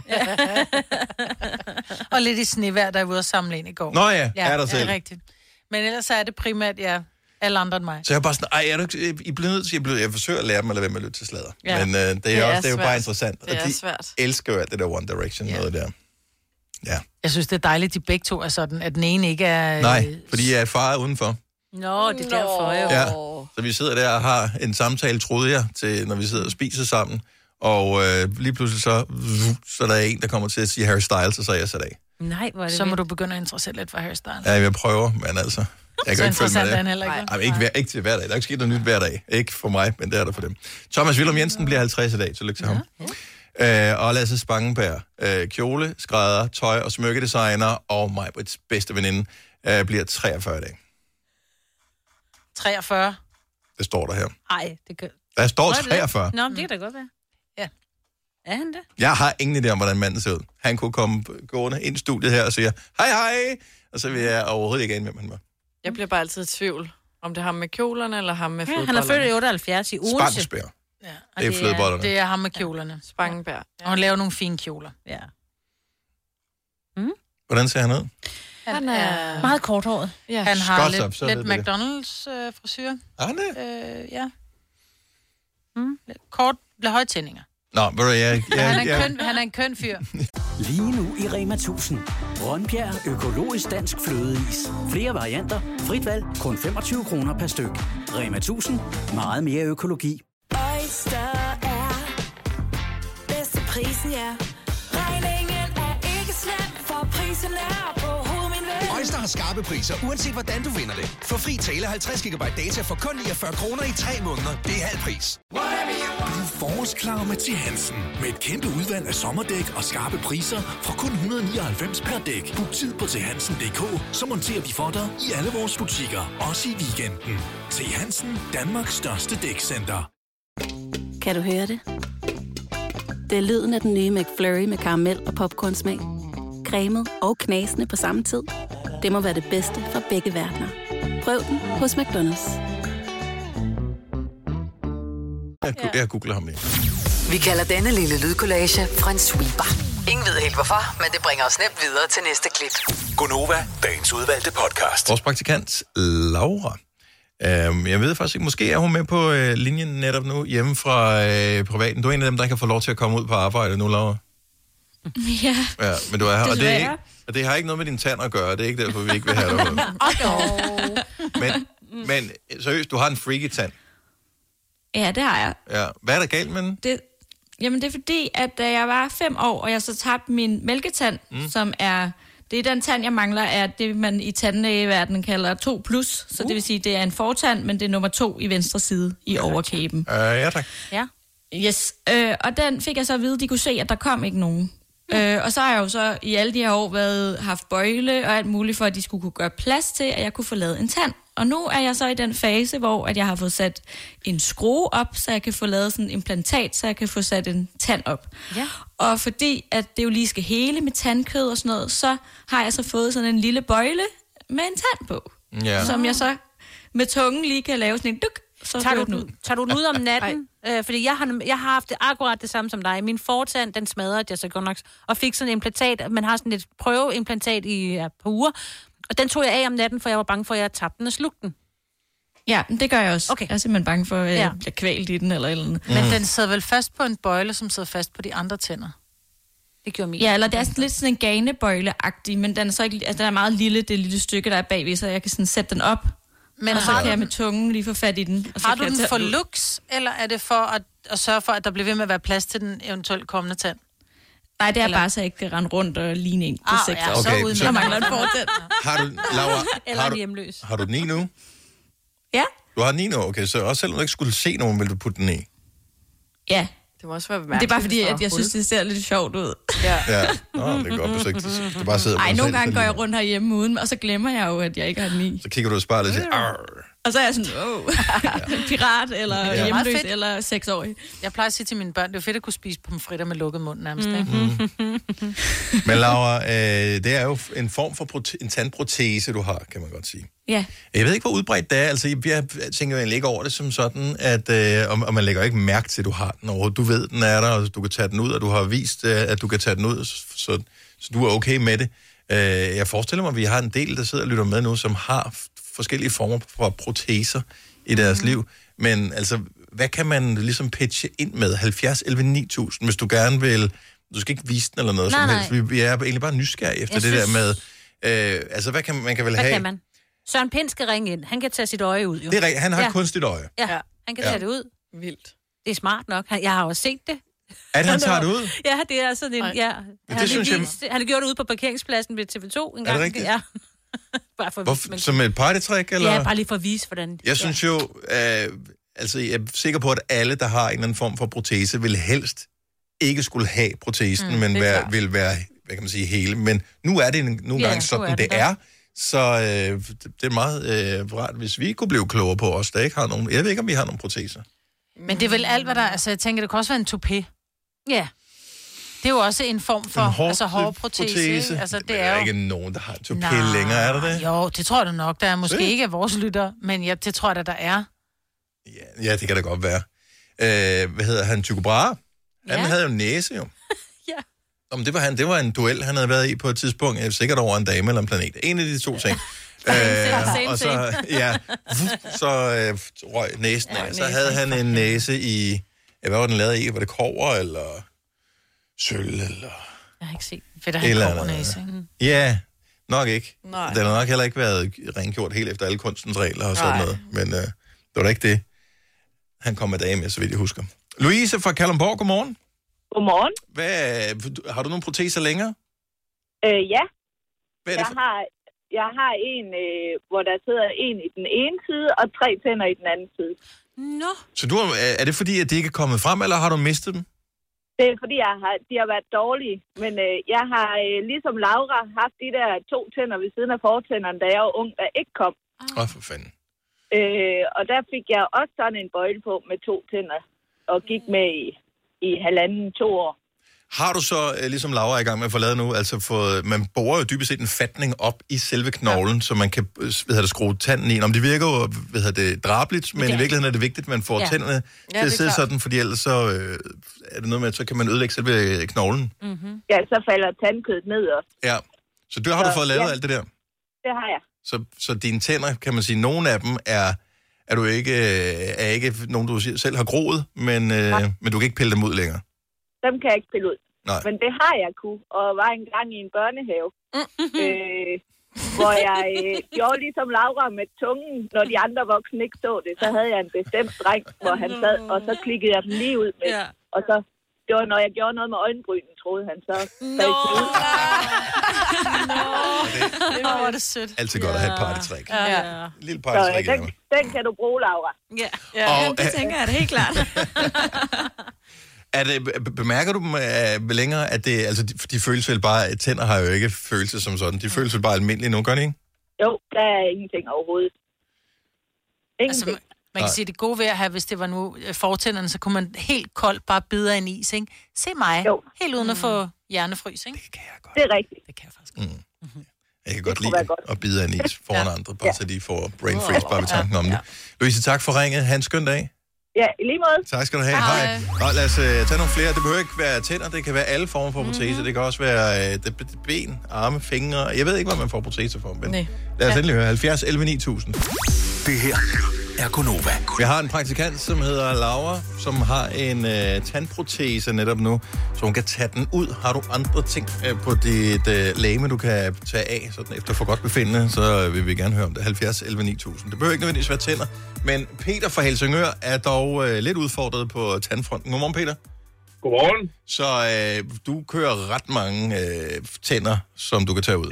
Og lidt i snevejr, der er ude at samle ind i går. Nå ja, er der selv. Ja, rigtigt. Men ellers er det primært, ja, alle andre end mig. Så jeg er bare sådan, ej, er du ikke, I bliver nødt til, jeg, bliver, jeg forsøger at lære dem at lade være med at lytte til sladder. Ja. Men øh, det, er Det er også, det er jo svært. bare interessant. Det er og de svært. elsker jo alt det der One Direction Ja. noget der. Ja. Jeg synes, det er dejligt, de begge to er sådan, at den ene ikke er... Nej, fordi jeg er far udenfor. Nå, det er derfor, jo. Ja, så vi sidder der og har en samtale, troede jeg, til, når vi sidder og spiser sammen. Og øh, lige pludselig så, så der er en, der kommer til at sige Harry Styles, og så er jeg sat af. Nej, hvor er det Så må vildt. du begynde at interessere lidt for Harry Styles. Ja, jeg prøver, men altså... Jeg Så kan ikke følge med interessant det. er han heller ikke. Ej, men ikke, hver, ikke til hver dag. Der er ikke sket noget nyt hver dag. Ikke for mig, men det er der for dem. Thomas Willum Jensen bliver halvtreds i dag. Tillykke til ham. Øh, og Lasse Spangenberg, øh, kjole, skrædder, tøj og smykkedesigner, og Majbrits bedste veninde, øh, bliver treogfyrre i dag. treogfyrre. Det står der her. Ej, det gør... Der står Hvor er det? treogfyrre. Nå, men det kan da godt være. Ja. Er han det? Jeg har ingen idé om, hvordan manden ser ud. Han kunne komme gående ind i studiet her og sige, hej hej, og så vil jeg overhovedet ikke ane, hvem han var. Jeg bliver bare altid i tvivl, om det er ham med kjolerne, eller ham med Ja, flødebollerne. han er født i otteoghalvfjerds i Odense. Spangsbær. Ja. Det er flødebollerne. Det er ham med kjolerne. Spangenberg. Og han laver nogle fine kjoler. Ja. Hvordan ser han ud? Han er... Meget korthåret. Ja. Han har Godt lidt, op, så lidt ved vi det. McDonald's øh, frisyr. Er han det? Øh, ja. Mm. Lidt kort, lidt høje tændinger. Nå, ved du, jeg... jeg, Han er, en jeg, køn, han er en køn fyr. Lige nu i Rema tusind. Brøndbjerg økologisk dansk flødeis. Flere varianter, frit valg, kun femogtyve kroner per styk. Rema tusind. Meget mere økologi. Oyster er bedst til prisen, ja. Regningen er ikke slem, for prisen er på hovedet, min ven. Oyster har skarpe priser, uanset hvordan du vinder det. Få fri tale halvtreds gigabyte data for kun niogfyrre kroner i tre måneder. Det er halv pris. Bliv forårsklar med T. Hansen. Med et kæmpe udvalg af sommerdæk og skarpe priser fra kun et hundrede og nioghalvfems per dæk. Book tid på thansen punktum d k, så monterer vi for dig i alle vores butikker. Også i weekenden. T. Hansen, Danmarks største dækcenter. Kan du høre det? Det er lyden af den nye McFlurry med karamel og popcornsmag. Cremet og knasende på samme tid. Det må være det bedste fra begge verdener. Prøv den hos McDonald's. jeg, jeg googler ham lige. Vi kalder denne lille lydkollage en sweeper. Ingen ved helt hvorfor, men det bringer os nemt videre til næste klip. Gonova, dagens udvalgte podcast. Vores praktikant, Laura. Um, jeg ved faktisk ikke, måske er hun med på uh, linjen netop nu, hjemme fra uh, privaten. Du er en af dem, der ikke kan få lov til at komme ud på arbejde nu, Laura. Ja. Ja, men du er her, og det, er ikke, Desværre. og det har ikke noget med din tand at gøre. Det er ikke derfor, vi ikke vil have dig med. Men, men seriøst, du har en freaky tand. Ja, det har jeg. Ja. Hvad er der galt med den? Det, jamen, det er fordi, at da jeg var fem år, og jeg så tabte min mælketand, mm. som er... Det er den tand, jeg mangler, er det, man i tandlægeverdenen kalder to plus. Så uh. det vil sige, det er en fortand, men det er nummer to i venstre side i overkæben. Uh, ja, tak. Ja. Yes, øh, og den fik jeg så at vide, de kunne se, at der kom ikke nogen. Øh, og så har jeg jo så i alle de her år været, haft bøjle og alt muligt, for at de skulle kunne gøre plads til, at jeg kunne få lavet en tand. Og nu er jeg så i den fase, hvor at jeg har fået sat en skrue op, så jeg kan få lavet sådan en implantat, så jeg kan få sat en tand op. Ja. Og fordi at det jo lige skal hele med tandkød og sådan noget, så har jeg så fået sådan en lille bøjle med en tand på. Ja. Som jeg så med tungen lige kan lave sådan en duk, så tager du den ud. Tager du den ud om natten? øh, fordi jeg har, jeg har haft det akkurat det samme som dig. Min fortand, den smadrede jeg så godt nok, og fik sådan en implantat. Man har sådan et prøveimplantat i ja, på uger, og den tog jeg af om natten, for jeg var bange for, at jeg tabte den og slugte den. Ja, det gør jeg også. Okay. Jeg er simpelthen bange for, at jeg Ja. bliver kvalt i den eller eller andet. Men den sidder vel fast på en bøjle, som sidder fast på de andre tænder? Det gjorde min. Ja, eller det er sådan lidt sådan en ganebøjle-agtig, men den er så ikke, altså, den er meget lille, det lille stykke, der er bagved, så jeg kan sådan sætte den op. Men og så kan jeg med tungen lige få fat i den. Og så Har kan du jeg den tage for ud. lux, eller er det for at, at sørge for, at der bliver ved med at være plads til den eventuelt kommende tand? Nej, det er Eller- bare så jeg ikke kan rende rundt og ligne en på Ah, seks ja, år. så Okay, uden så- jeg mangler en fortænd. Har du, Laura, Eller har en du, hjemløs. har du den i nu? Ja. Du har den i nu, okay, så også selvom du ikke skulle se nogen, vil du putte den i? Ja. Det må også være Men det er bare fordi, at jeg synes, det ser lidt sjovt ud. Ja. Ja, nå, det er godt, hvis ikke det bare sidder på Ej, dig nogle selv, gange så går lige- jeg rundt herhjemme uden, og så glemmer jeg jo, at jeg ikke har den i. Så kigger du og sparer lidt og siger, "Arr." Og så er jeg sådan, åh, pirat, eller Det er ja. meget hjemløs, fedt. eller seksårig. Jeg plejer at sige til mine børn, det er jo fedt at kunne spise pomfritter med lukket mund nærmest, ikke? Mm. Men Laura, øh, det er jo en form for prote- en tandprotese, du har, kan man godt sige. Ja. Jeg ved ikke, hvor udbredt det er. Altså, jeg, jeg tænker jo egentlig ikke over det som sådan, at, øh, og, og man lægger ikke mærke til, at du har den overhovedet. Du ved, den er der, og du kan tage den ud, og du har vist, øh, at du kan tage den ud, så, så, så du er okay med det. Øh, jeg forestiller mig, at vi har en del, der sidder og lytter med nu, som har f- forskellige former for proteser i deres mm. liv. Men altså, hvad kan man ligesom pitche ind med? halvfjerds elleve ni tusind, hvis du gerne vil... Du skal ikke vise den eller noget Nej, som nej. helst. Vi, vi er egentlig bare nysgerrige efter Jeg det synes- der med... Øh, altså, hvad kan man kan vel Hvad have... kan man? Søren Pind skal ringe ind. Han kan tage sit øje ud, jo. Det er rigtigt. Han har ja. et kunstigt øje. Ja, han kan Ja. tage det ud. Vildt. Det er smart nok. Han- Jeg har også set det. At han tager det ud? Ja, det er sådan en... Ja. Han, det har synes jeg- vist, han har gjort det ude på parkeringspladsen ved T V to en Er det gang. rigtigt? Ja. bare for, Hvorfor, men- som et partytrick, eller? Ja, bare lige for at vise, hvordan... Jeg synes jo, øh, altså jeg er sikker på, at alle, der har en eller anden form for protese, vil helst ikke skulle have protesen, Mm, mm, men det er være, klart. vil være, hvad kan man sige, hele. Men nu er det en- nogle Ja, gange nu sådan, er det, det det der. er. Så øh, det er meget øh, rart, hvis vi kunne blive klogere på os, der ikke har nogen... Jeg ved ikke, om vi har nogen proteser. Men det er vel alt, hvad der... Altså, jeg tænker, det kan også være en toupé. Ja. Det er jo også en form for En hår- altså, hårprotese. protese. Ikke? Altså, det Men er der er jo... ikke nogen, der har en toupé længere, er der det? Jo, det tror jeg da nok. Der er måske Se. ikke af vores lytter, men ja, det tror jeg da, der er. Ja, det kan da godt være. Øh, hvad hedder han? Tycho Brahe? Han Ja. havde jo en næse, jo. Ja. Om det var han, det var en duel, han havde været i på et tidspunkt, øh, sikkert over en dame eller en planet. En af de to ting. øh, og så, ja, så øh, røg næsen af. Så havde han en næse i, ja, hvad var den lavet i? Var det kobber eller sølv eller... Jeg har ikke set. Fedt at Et eller have andet. næse, ikke? Ja, nok ikke. Nej. Den har nok heller ikke været rengjort helt efter alle kunstens regler og sådan Nej. noget. Men øh, det var da ikke det, han kom med dage med, så vidt jeg husker. Louise fra Kalundborg, godmorgen. Godmorgen. Hvad, har du nogle proteser længere? Øh, ja. Hvad er det jeg, for- har, jeg har en, øh, hvor der sidder en i den ene side, og tre tænder i den anden side. Nå. Så du, har- er det fordi, at de ikke er kommet frem, eller har du mistet dem? Det er fordi, jeg har, de har været dårlige. Men øh, jeg har, øh, ligesom Laura, haft de der to tænder ved siden af fortænderne, da jeg var ung, der ikke kom. Åh, oh, for fanden. Øh, og der fik jeg også sådan en bøjle på med to tænder, og gik med i, i halvanden, to år. Har du så, øh, ligesom Laura er i gang med at få lavet nu, altså fået, man borer jo dybest set en fatning op i selve knoglen, ja. Så man kan øh, hvad hedder det, skrue tanden i. Om det virker jo hvad hedder det, drabeligt, men det i er- virkeligheden er det vigtigt, at man får Ja. ja. tænderne Ja, til det er at sidde klart. sådan, fordi ellers så øh, er det noget med, at så kan man ødelægge selve knoglen. Mm-hmm. Ja, så falder tandkødet ned også. Ja. Så det har du Så, fået lavet ja. alt det der? Det har jeg. Så, så dine tænder, kan man sige, nogle af dem er, er du ikke, øh, er ikke nogen, du selv har groet, men, øh, men du kan ikke pille dem ud længere. Dem kan jeg ikke pille ud. Nej. Men det har jeg kunne, og var engang i en børnehave, øh, hvor jeg øh, gjorde ligesom Laura med tungen, når de andre voksne ikke så det. Så havde jeg en bestemt dreng, hvor han sad, og så klikkede jeg den lige ud med. Ja. Og så, det var, når jeg gjorde noget med øjenbrynen, troede han så. Nå! ud. Åh, hvor er det sødt. Altid godt at have et partytrick. Ja, ja. En lille Så øh, partytrick. den, den kan du bruge, Laura. Ja, ja Og, det øh, tænker jeg da helt klart. Er det, bemærker du dem uh, længere, at det, altså, de, de føles vel bare, tænder har jo ikke følelser som sådan, de føles vel bare almindelige nu, gør de ikke? Jo, der er ingenting overhovedet. Ingenting. Altså, man kan sige, det gode ved at have, hvis det var nu fortænderne, så kunne man helt koldt bare bide af en is, ikke? Se mig, jo. Helt uden at få hjernefrys, ikke? Det kan jeg godt. Det er rigtigt. Det kan jeg faktisk godt. Mm. Jeg kan godt lide at bide af en is foran ja. andre, bare ja. så de får brain freeze bare ved tanken om det. Louise, tak for ringet. Ha' en skøn dag. Ja, i lige måde. Tak skal du have. Hej. Hej. Og lad os uh, tage nogle flere. Det behøver ikke være tænder, det kan være alle former for protese. Mm-hmm. Det kan også være uh, det, det, ben, arme, fingre. Jeg ved ikke, hvad man får protese for, men Nej. lad os ja. endelig høre. halvfjerds elleve ni tusind. Det her er Gonova. Vi har en praktikant, som hedder Laura, som har en uh, tandprotese netop nu, så hun kan tage den ud. Har du andre ting uh, på dit uh, legeme, du kan tage af, sådan efter for godt befindende, så vil vi gerne høre om det. halvfjerds elleve ni tusind. Det behøver ikke nødvendigvis være tænder, men Peter fra Helsingør er dog uh, lidt udfordret på tandfronten. Godmorgen, Peter. Godmorgen. Så uh, du kører ret mange uh, tænder, som du kan tage ud.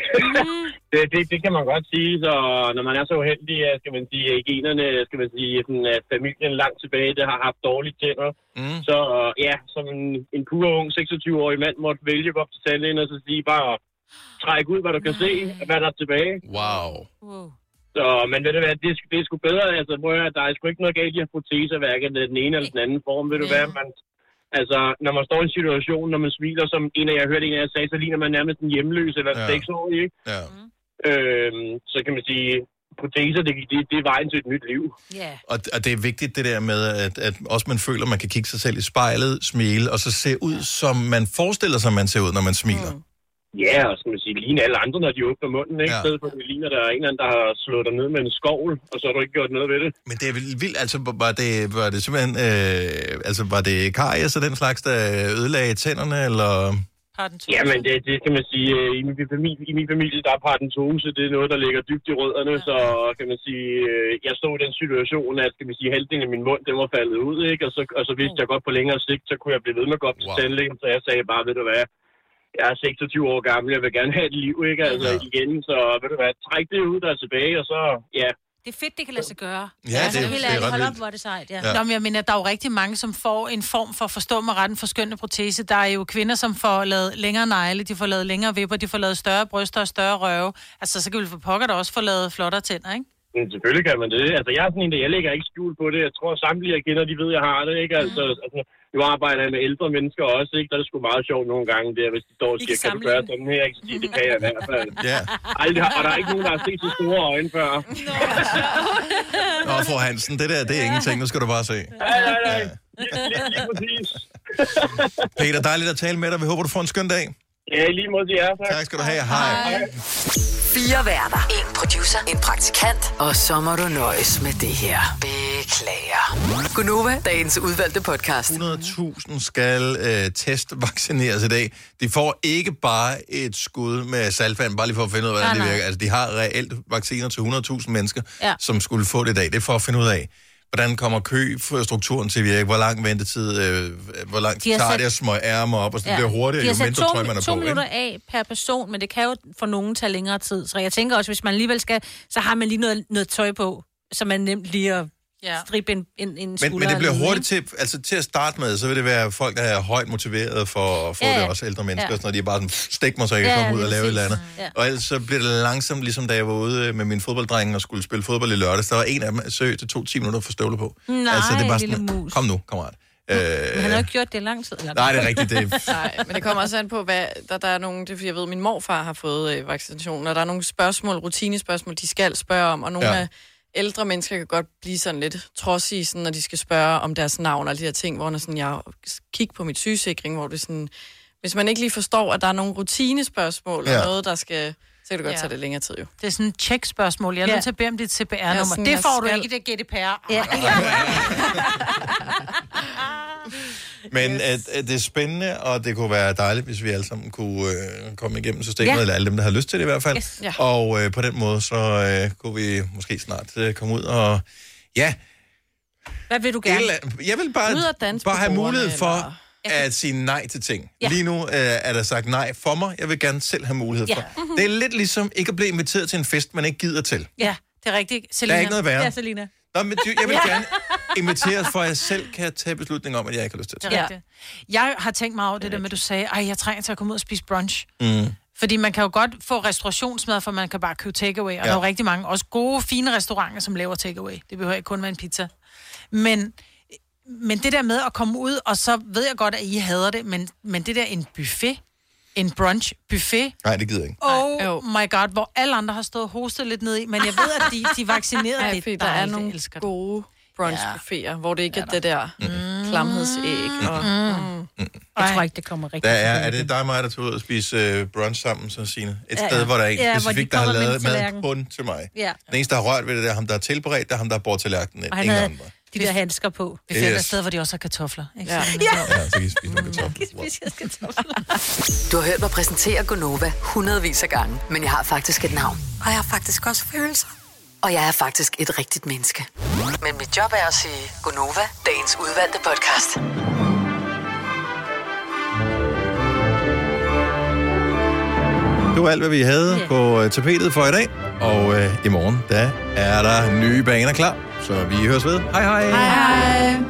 det, det, det kan man godt sige, så når man er så uheldig, skal man sige, at generne, skal man sige, sådan, at familien langt tilbage, det har haft dårlige tænder. Mm. Så ja, som en, en pur ung seksogtyve-årig mand måtte vælge at gå op til tandlægen og så sige, bare træk ud, hvad du kan se, hvad der er tilbage. Wow. Så, men ved du hvad, det, det er sgu bedre, altså, der er sgu ikke noget galt i at proteser, hverken den ene eller den anden form, ved du hvad, man... Altså, når man står i en situation, når man smiler, som en af jer hørte en af jer sagde, så ligner man nærmest en hjemløs eller en ja. seksårig, ikke? Ja. Øhm, så kan man sige, proteser, det, det, det er vejen til et nyt liv. Yeah. Og, og det er vigtigt det der med, at, at også man føler, at man kan kigge sig selv i spejlet, smile, og så se ud, som man forestiller sig, man ser ud, når man smiler. Mm. Ja, og skal man sige, ligne alle andre, når de åbner munden, ikke? Ja. Stedet for, at det ligner, der er en eller anden, der har slået dig ned med en skovl, og så har du ikke gjort noget ved det. Men det er vildt, altså var det, var det simpelthen, øh, altså var det karies og den slags, der ødelagde tænderne, eller... Paradentose? Jamen, det, det kan man sige, i min, familie, i min familie, der er paradentose, det er noget, der ligger dybt i rødderne, ja. Så kan man sige, jeg stod i den situation, at kan man sige, halvdelen af min mund, den var faldet ud, ikke? Og så, og så vidste jeg godt på længere sigt, så kunne jeg blive ved med at gå op til wow. tandlægen, så jeg sagde bare, ved du hvad, jeg er seksogtyve år gammel, jeg vil gerne have et liv, ikke? Altså ja. igen, så ved du hvad, træk det ud, der er tilbage, og så, ja. Det er fedt, det kan lade sig gøre. Ja, altså, det, det, det er ret vildt. Op, hvor det sejt, ja. Ja. Nå, men jeg mener, der er jo rigtig mange, som får en form for, forstå mig ret, en forskønnende protese. Der er jo kvinder, som får lavet længere negle, de får lavet længere vipper, de får lavet større bryster og større røve. Altså, så kan vi for pokker der også få lavet flottere tænder, ikke? Men selvfølgelig kan man det. Altså, jeg er sådan en, der jeg lægger ikke skjul på det. Jeg tror, samtlige jeg kender, de ved, jeg har det, ikke? Altså, mm. altså nu arbejder jeg med ældre mennesker også, ikke? Der er det sgu meget sjovt nogle gange, der, hvis de står og siger, kan du gøre sådan her? Ikke? Så siger, det kan jeg i hvert fald. Ja. Aldrig, og der er ikke nogen, der har set så store øjne før. Nå, fru Hansen, det der, det er ingenting. Nu skal du bare se. Nej, nej, nej. Lige, lige, lige præcis. Peter, dejligt at tale med dig. Vi håber, du får en skøn dag. Ja, i lige måde til jer. Tak. Tak skal du have. Hej. Hej. Fire værter. En producer. En praktikant. Og så må du nøjes med det her. Beklager. Gonova, dagens udvalgte podcast. hundrede tusind skal øh, testvaccineres i dag. De får ikke bare et skud med saltvand, bare lige for at finde ud af, hvordan nej, det virker. Altså, de har reelt vacciner til hundrede tusind mennesker, ja. som skulle få det i dag. Det er for at finde ud af, hvordan kommer køstrukturen til at virke, hvor lang ventetid, øh, hvor lang tid tager det at smøge ærmer op, og så ja. det bliver hurtigere, jo mindre to, trøj man er to på. to minutter af per person, men det kan jo for nogen tage længere tid. Så jeg tænker også, hvis man alligevel skal, så har man lige noget, noget tøj på, så man nemt lige at ja. stribe en, en, en skulder. Men, men det bliver hurtigt til, altså til at starte med, så vil det være folk, der er højt motiveret for at få ja, ja. det, også ældre mennesker, ja. når de er bare sådan, stik mig, så jeg kan ja, komme ud og lave et eller andet. Ja. Og ellers så bliver det langsomt, ligesom da jeg var ude med min fodbolddrenge og skulle spille fodbold i lørdags. Der var en af dem, søg til to ti minutter for støvle på. Nej, altså, det er bare lille sådan, mus. Kom nu, kammerat. Men øh, han har ikke gjort det i lang tid. Eller? Nej, det er rigtigt. Det Nej, men det kommer også an på, hvad der, der er nogle, det er fordi jeg ved, at min morfar har fået øh, vaccinationen, og der er nogle spørgsmål, rutinespørgsmål, de skal spørge om, og nogle ja. af ældre mennesker kan godt blive sådan lidt trodsige, sådan, når de skal spørge om deres navn og de her ting, hvor når sådan, jeg kigger på mit sygesikring, hvor det sådan, hvis man ikke lige forstår, at der er nogle rutinespørgsmål ja. og noget, der skal, så kan det godt ja. tage det længere tid jo. Det er sådan et check-spørgsmål. Jeg er ja. nødt til at bede om dit C P R-nummer. Ja, det får du skal... ikke, det er G D P R. Ja. Men yes. at, at det er spændende, og det kunne være dejligt, hvis vi alle sammen kunne øh, komme igennem systemet, ja. eller alle dem, der har lyst til det i hvert fald. Yes. Ja. Og øh, på den måde, så øh, kunne vi måske snart øh, komme ud og... Ja. Hvad vil du gerne? Jeg vil bare, bare have mulighed for eller... at sige nej til ting. Ja. Lige nu øh, er der sagt nej for mig. Jeg vil gerne selv have mulighed for. Ja. Mm-hmm. Det er lidt ligesom ikke at blive inviteret til en fest, man ikke gider til. Ja, det er rigtigt. Selina. Der er ikke noget værre. Ja, Selina. Nå, men jeg vil gerne... inviteres, for at jeg selv kan tage beslutning om, at jeg ikke har lyst til Det det. er rigtigt. Jeg har tænkt mig over det der med, at du sagde, ej, jeg trænger til at komme ud og spise brunch. Mm. Fordi man kan jo godt få restaurationsmad, for man kan bare købe takeaway. Og ja. Der er jo rigtig mange, også gode, fine restauranter, som laver takeaway. Det behøver ikke kun være en pizza. Men, men det der med at komme ud, og så ved jeg godt, at I hader det, men, men det der en buffet, en brunch buffet. Nej, det gider jeg ikke. Oh my god, hvor alle andre har stået og hostet lidt ned i, men jeg ved, at de, de er vaccineret. Ja, det fordi der er nogle gode brunchbuffeter, hvor det ikke er det der mm. klamhedsæg. Og, Mm. Mm. Jeg tror ikke, det kommer rigtigt. Der er, er det dig og mig, der tog ud og spise uh, brunch sammen, så Signe? Et Ja, sted, ja. hvor der er en Ja, hvor specifikt, de der har kommer med lavet en mad tallerken. kun til mig. Ja. Den eneste, der har rørt ved det, det er ham, der er tilberedt, det er ham, der har bort tallerkenen. Og han Ingen havde andre. de der handsker på. Vi finder Yes. et sted, hvor de også har kartofler. Ikke? Ja. Ja. Ja, så kan I spise nogle kartofler. Du har hørt mig præsentere Gonova hundredvis af gange, men jeg har faktisk et navn. Og jeg har faktisk også følelser. Og jeg er faktisk et rigtigt menneske. Men mit job er at sige Gonova, dagens udvalgte podcast. Det var alt, hvad vi havde Ja. på uh, tapetet for i dag. Og uh, i morgen, der er der nye baner klar. Så vi høres ved. Hej hej. Hej.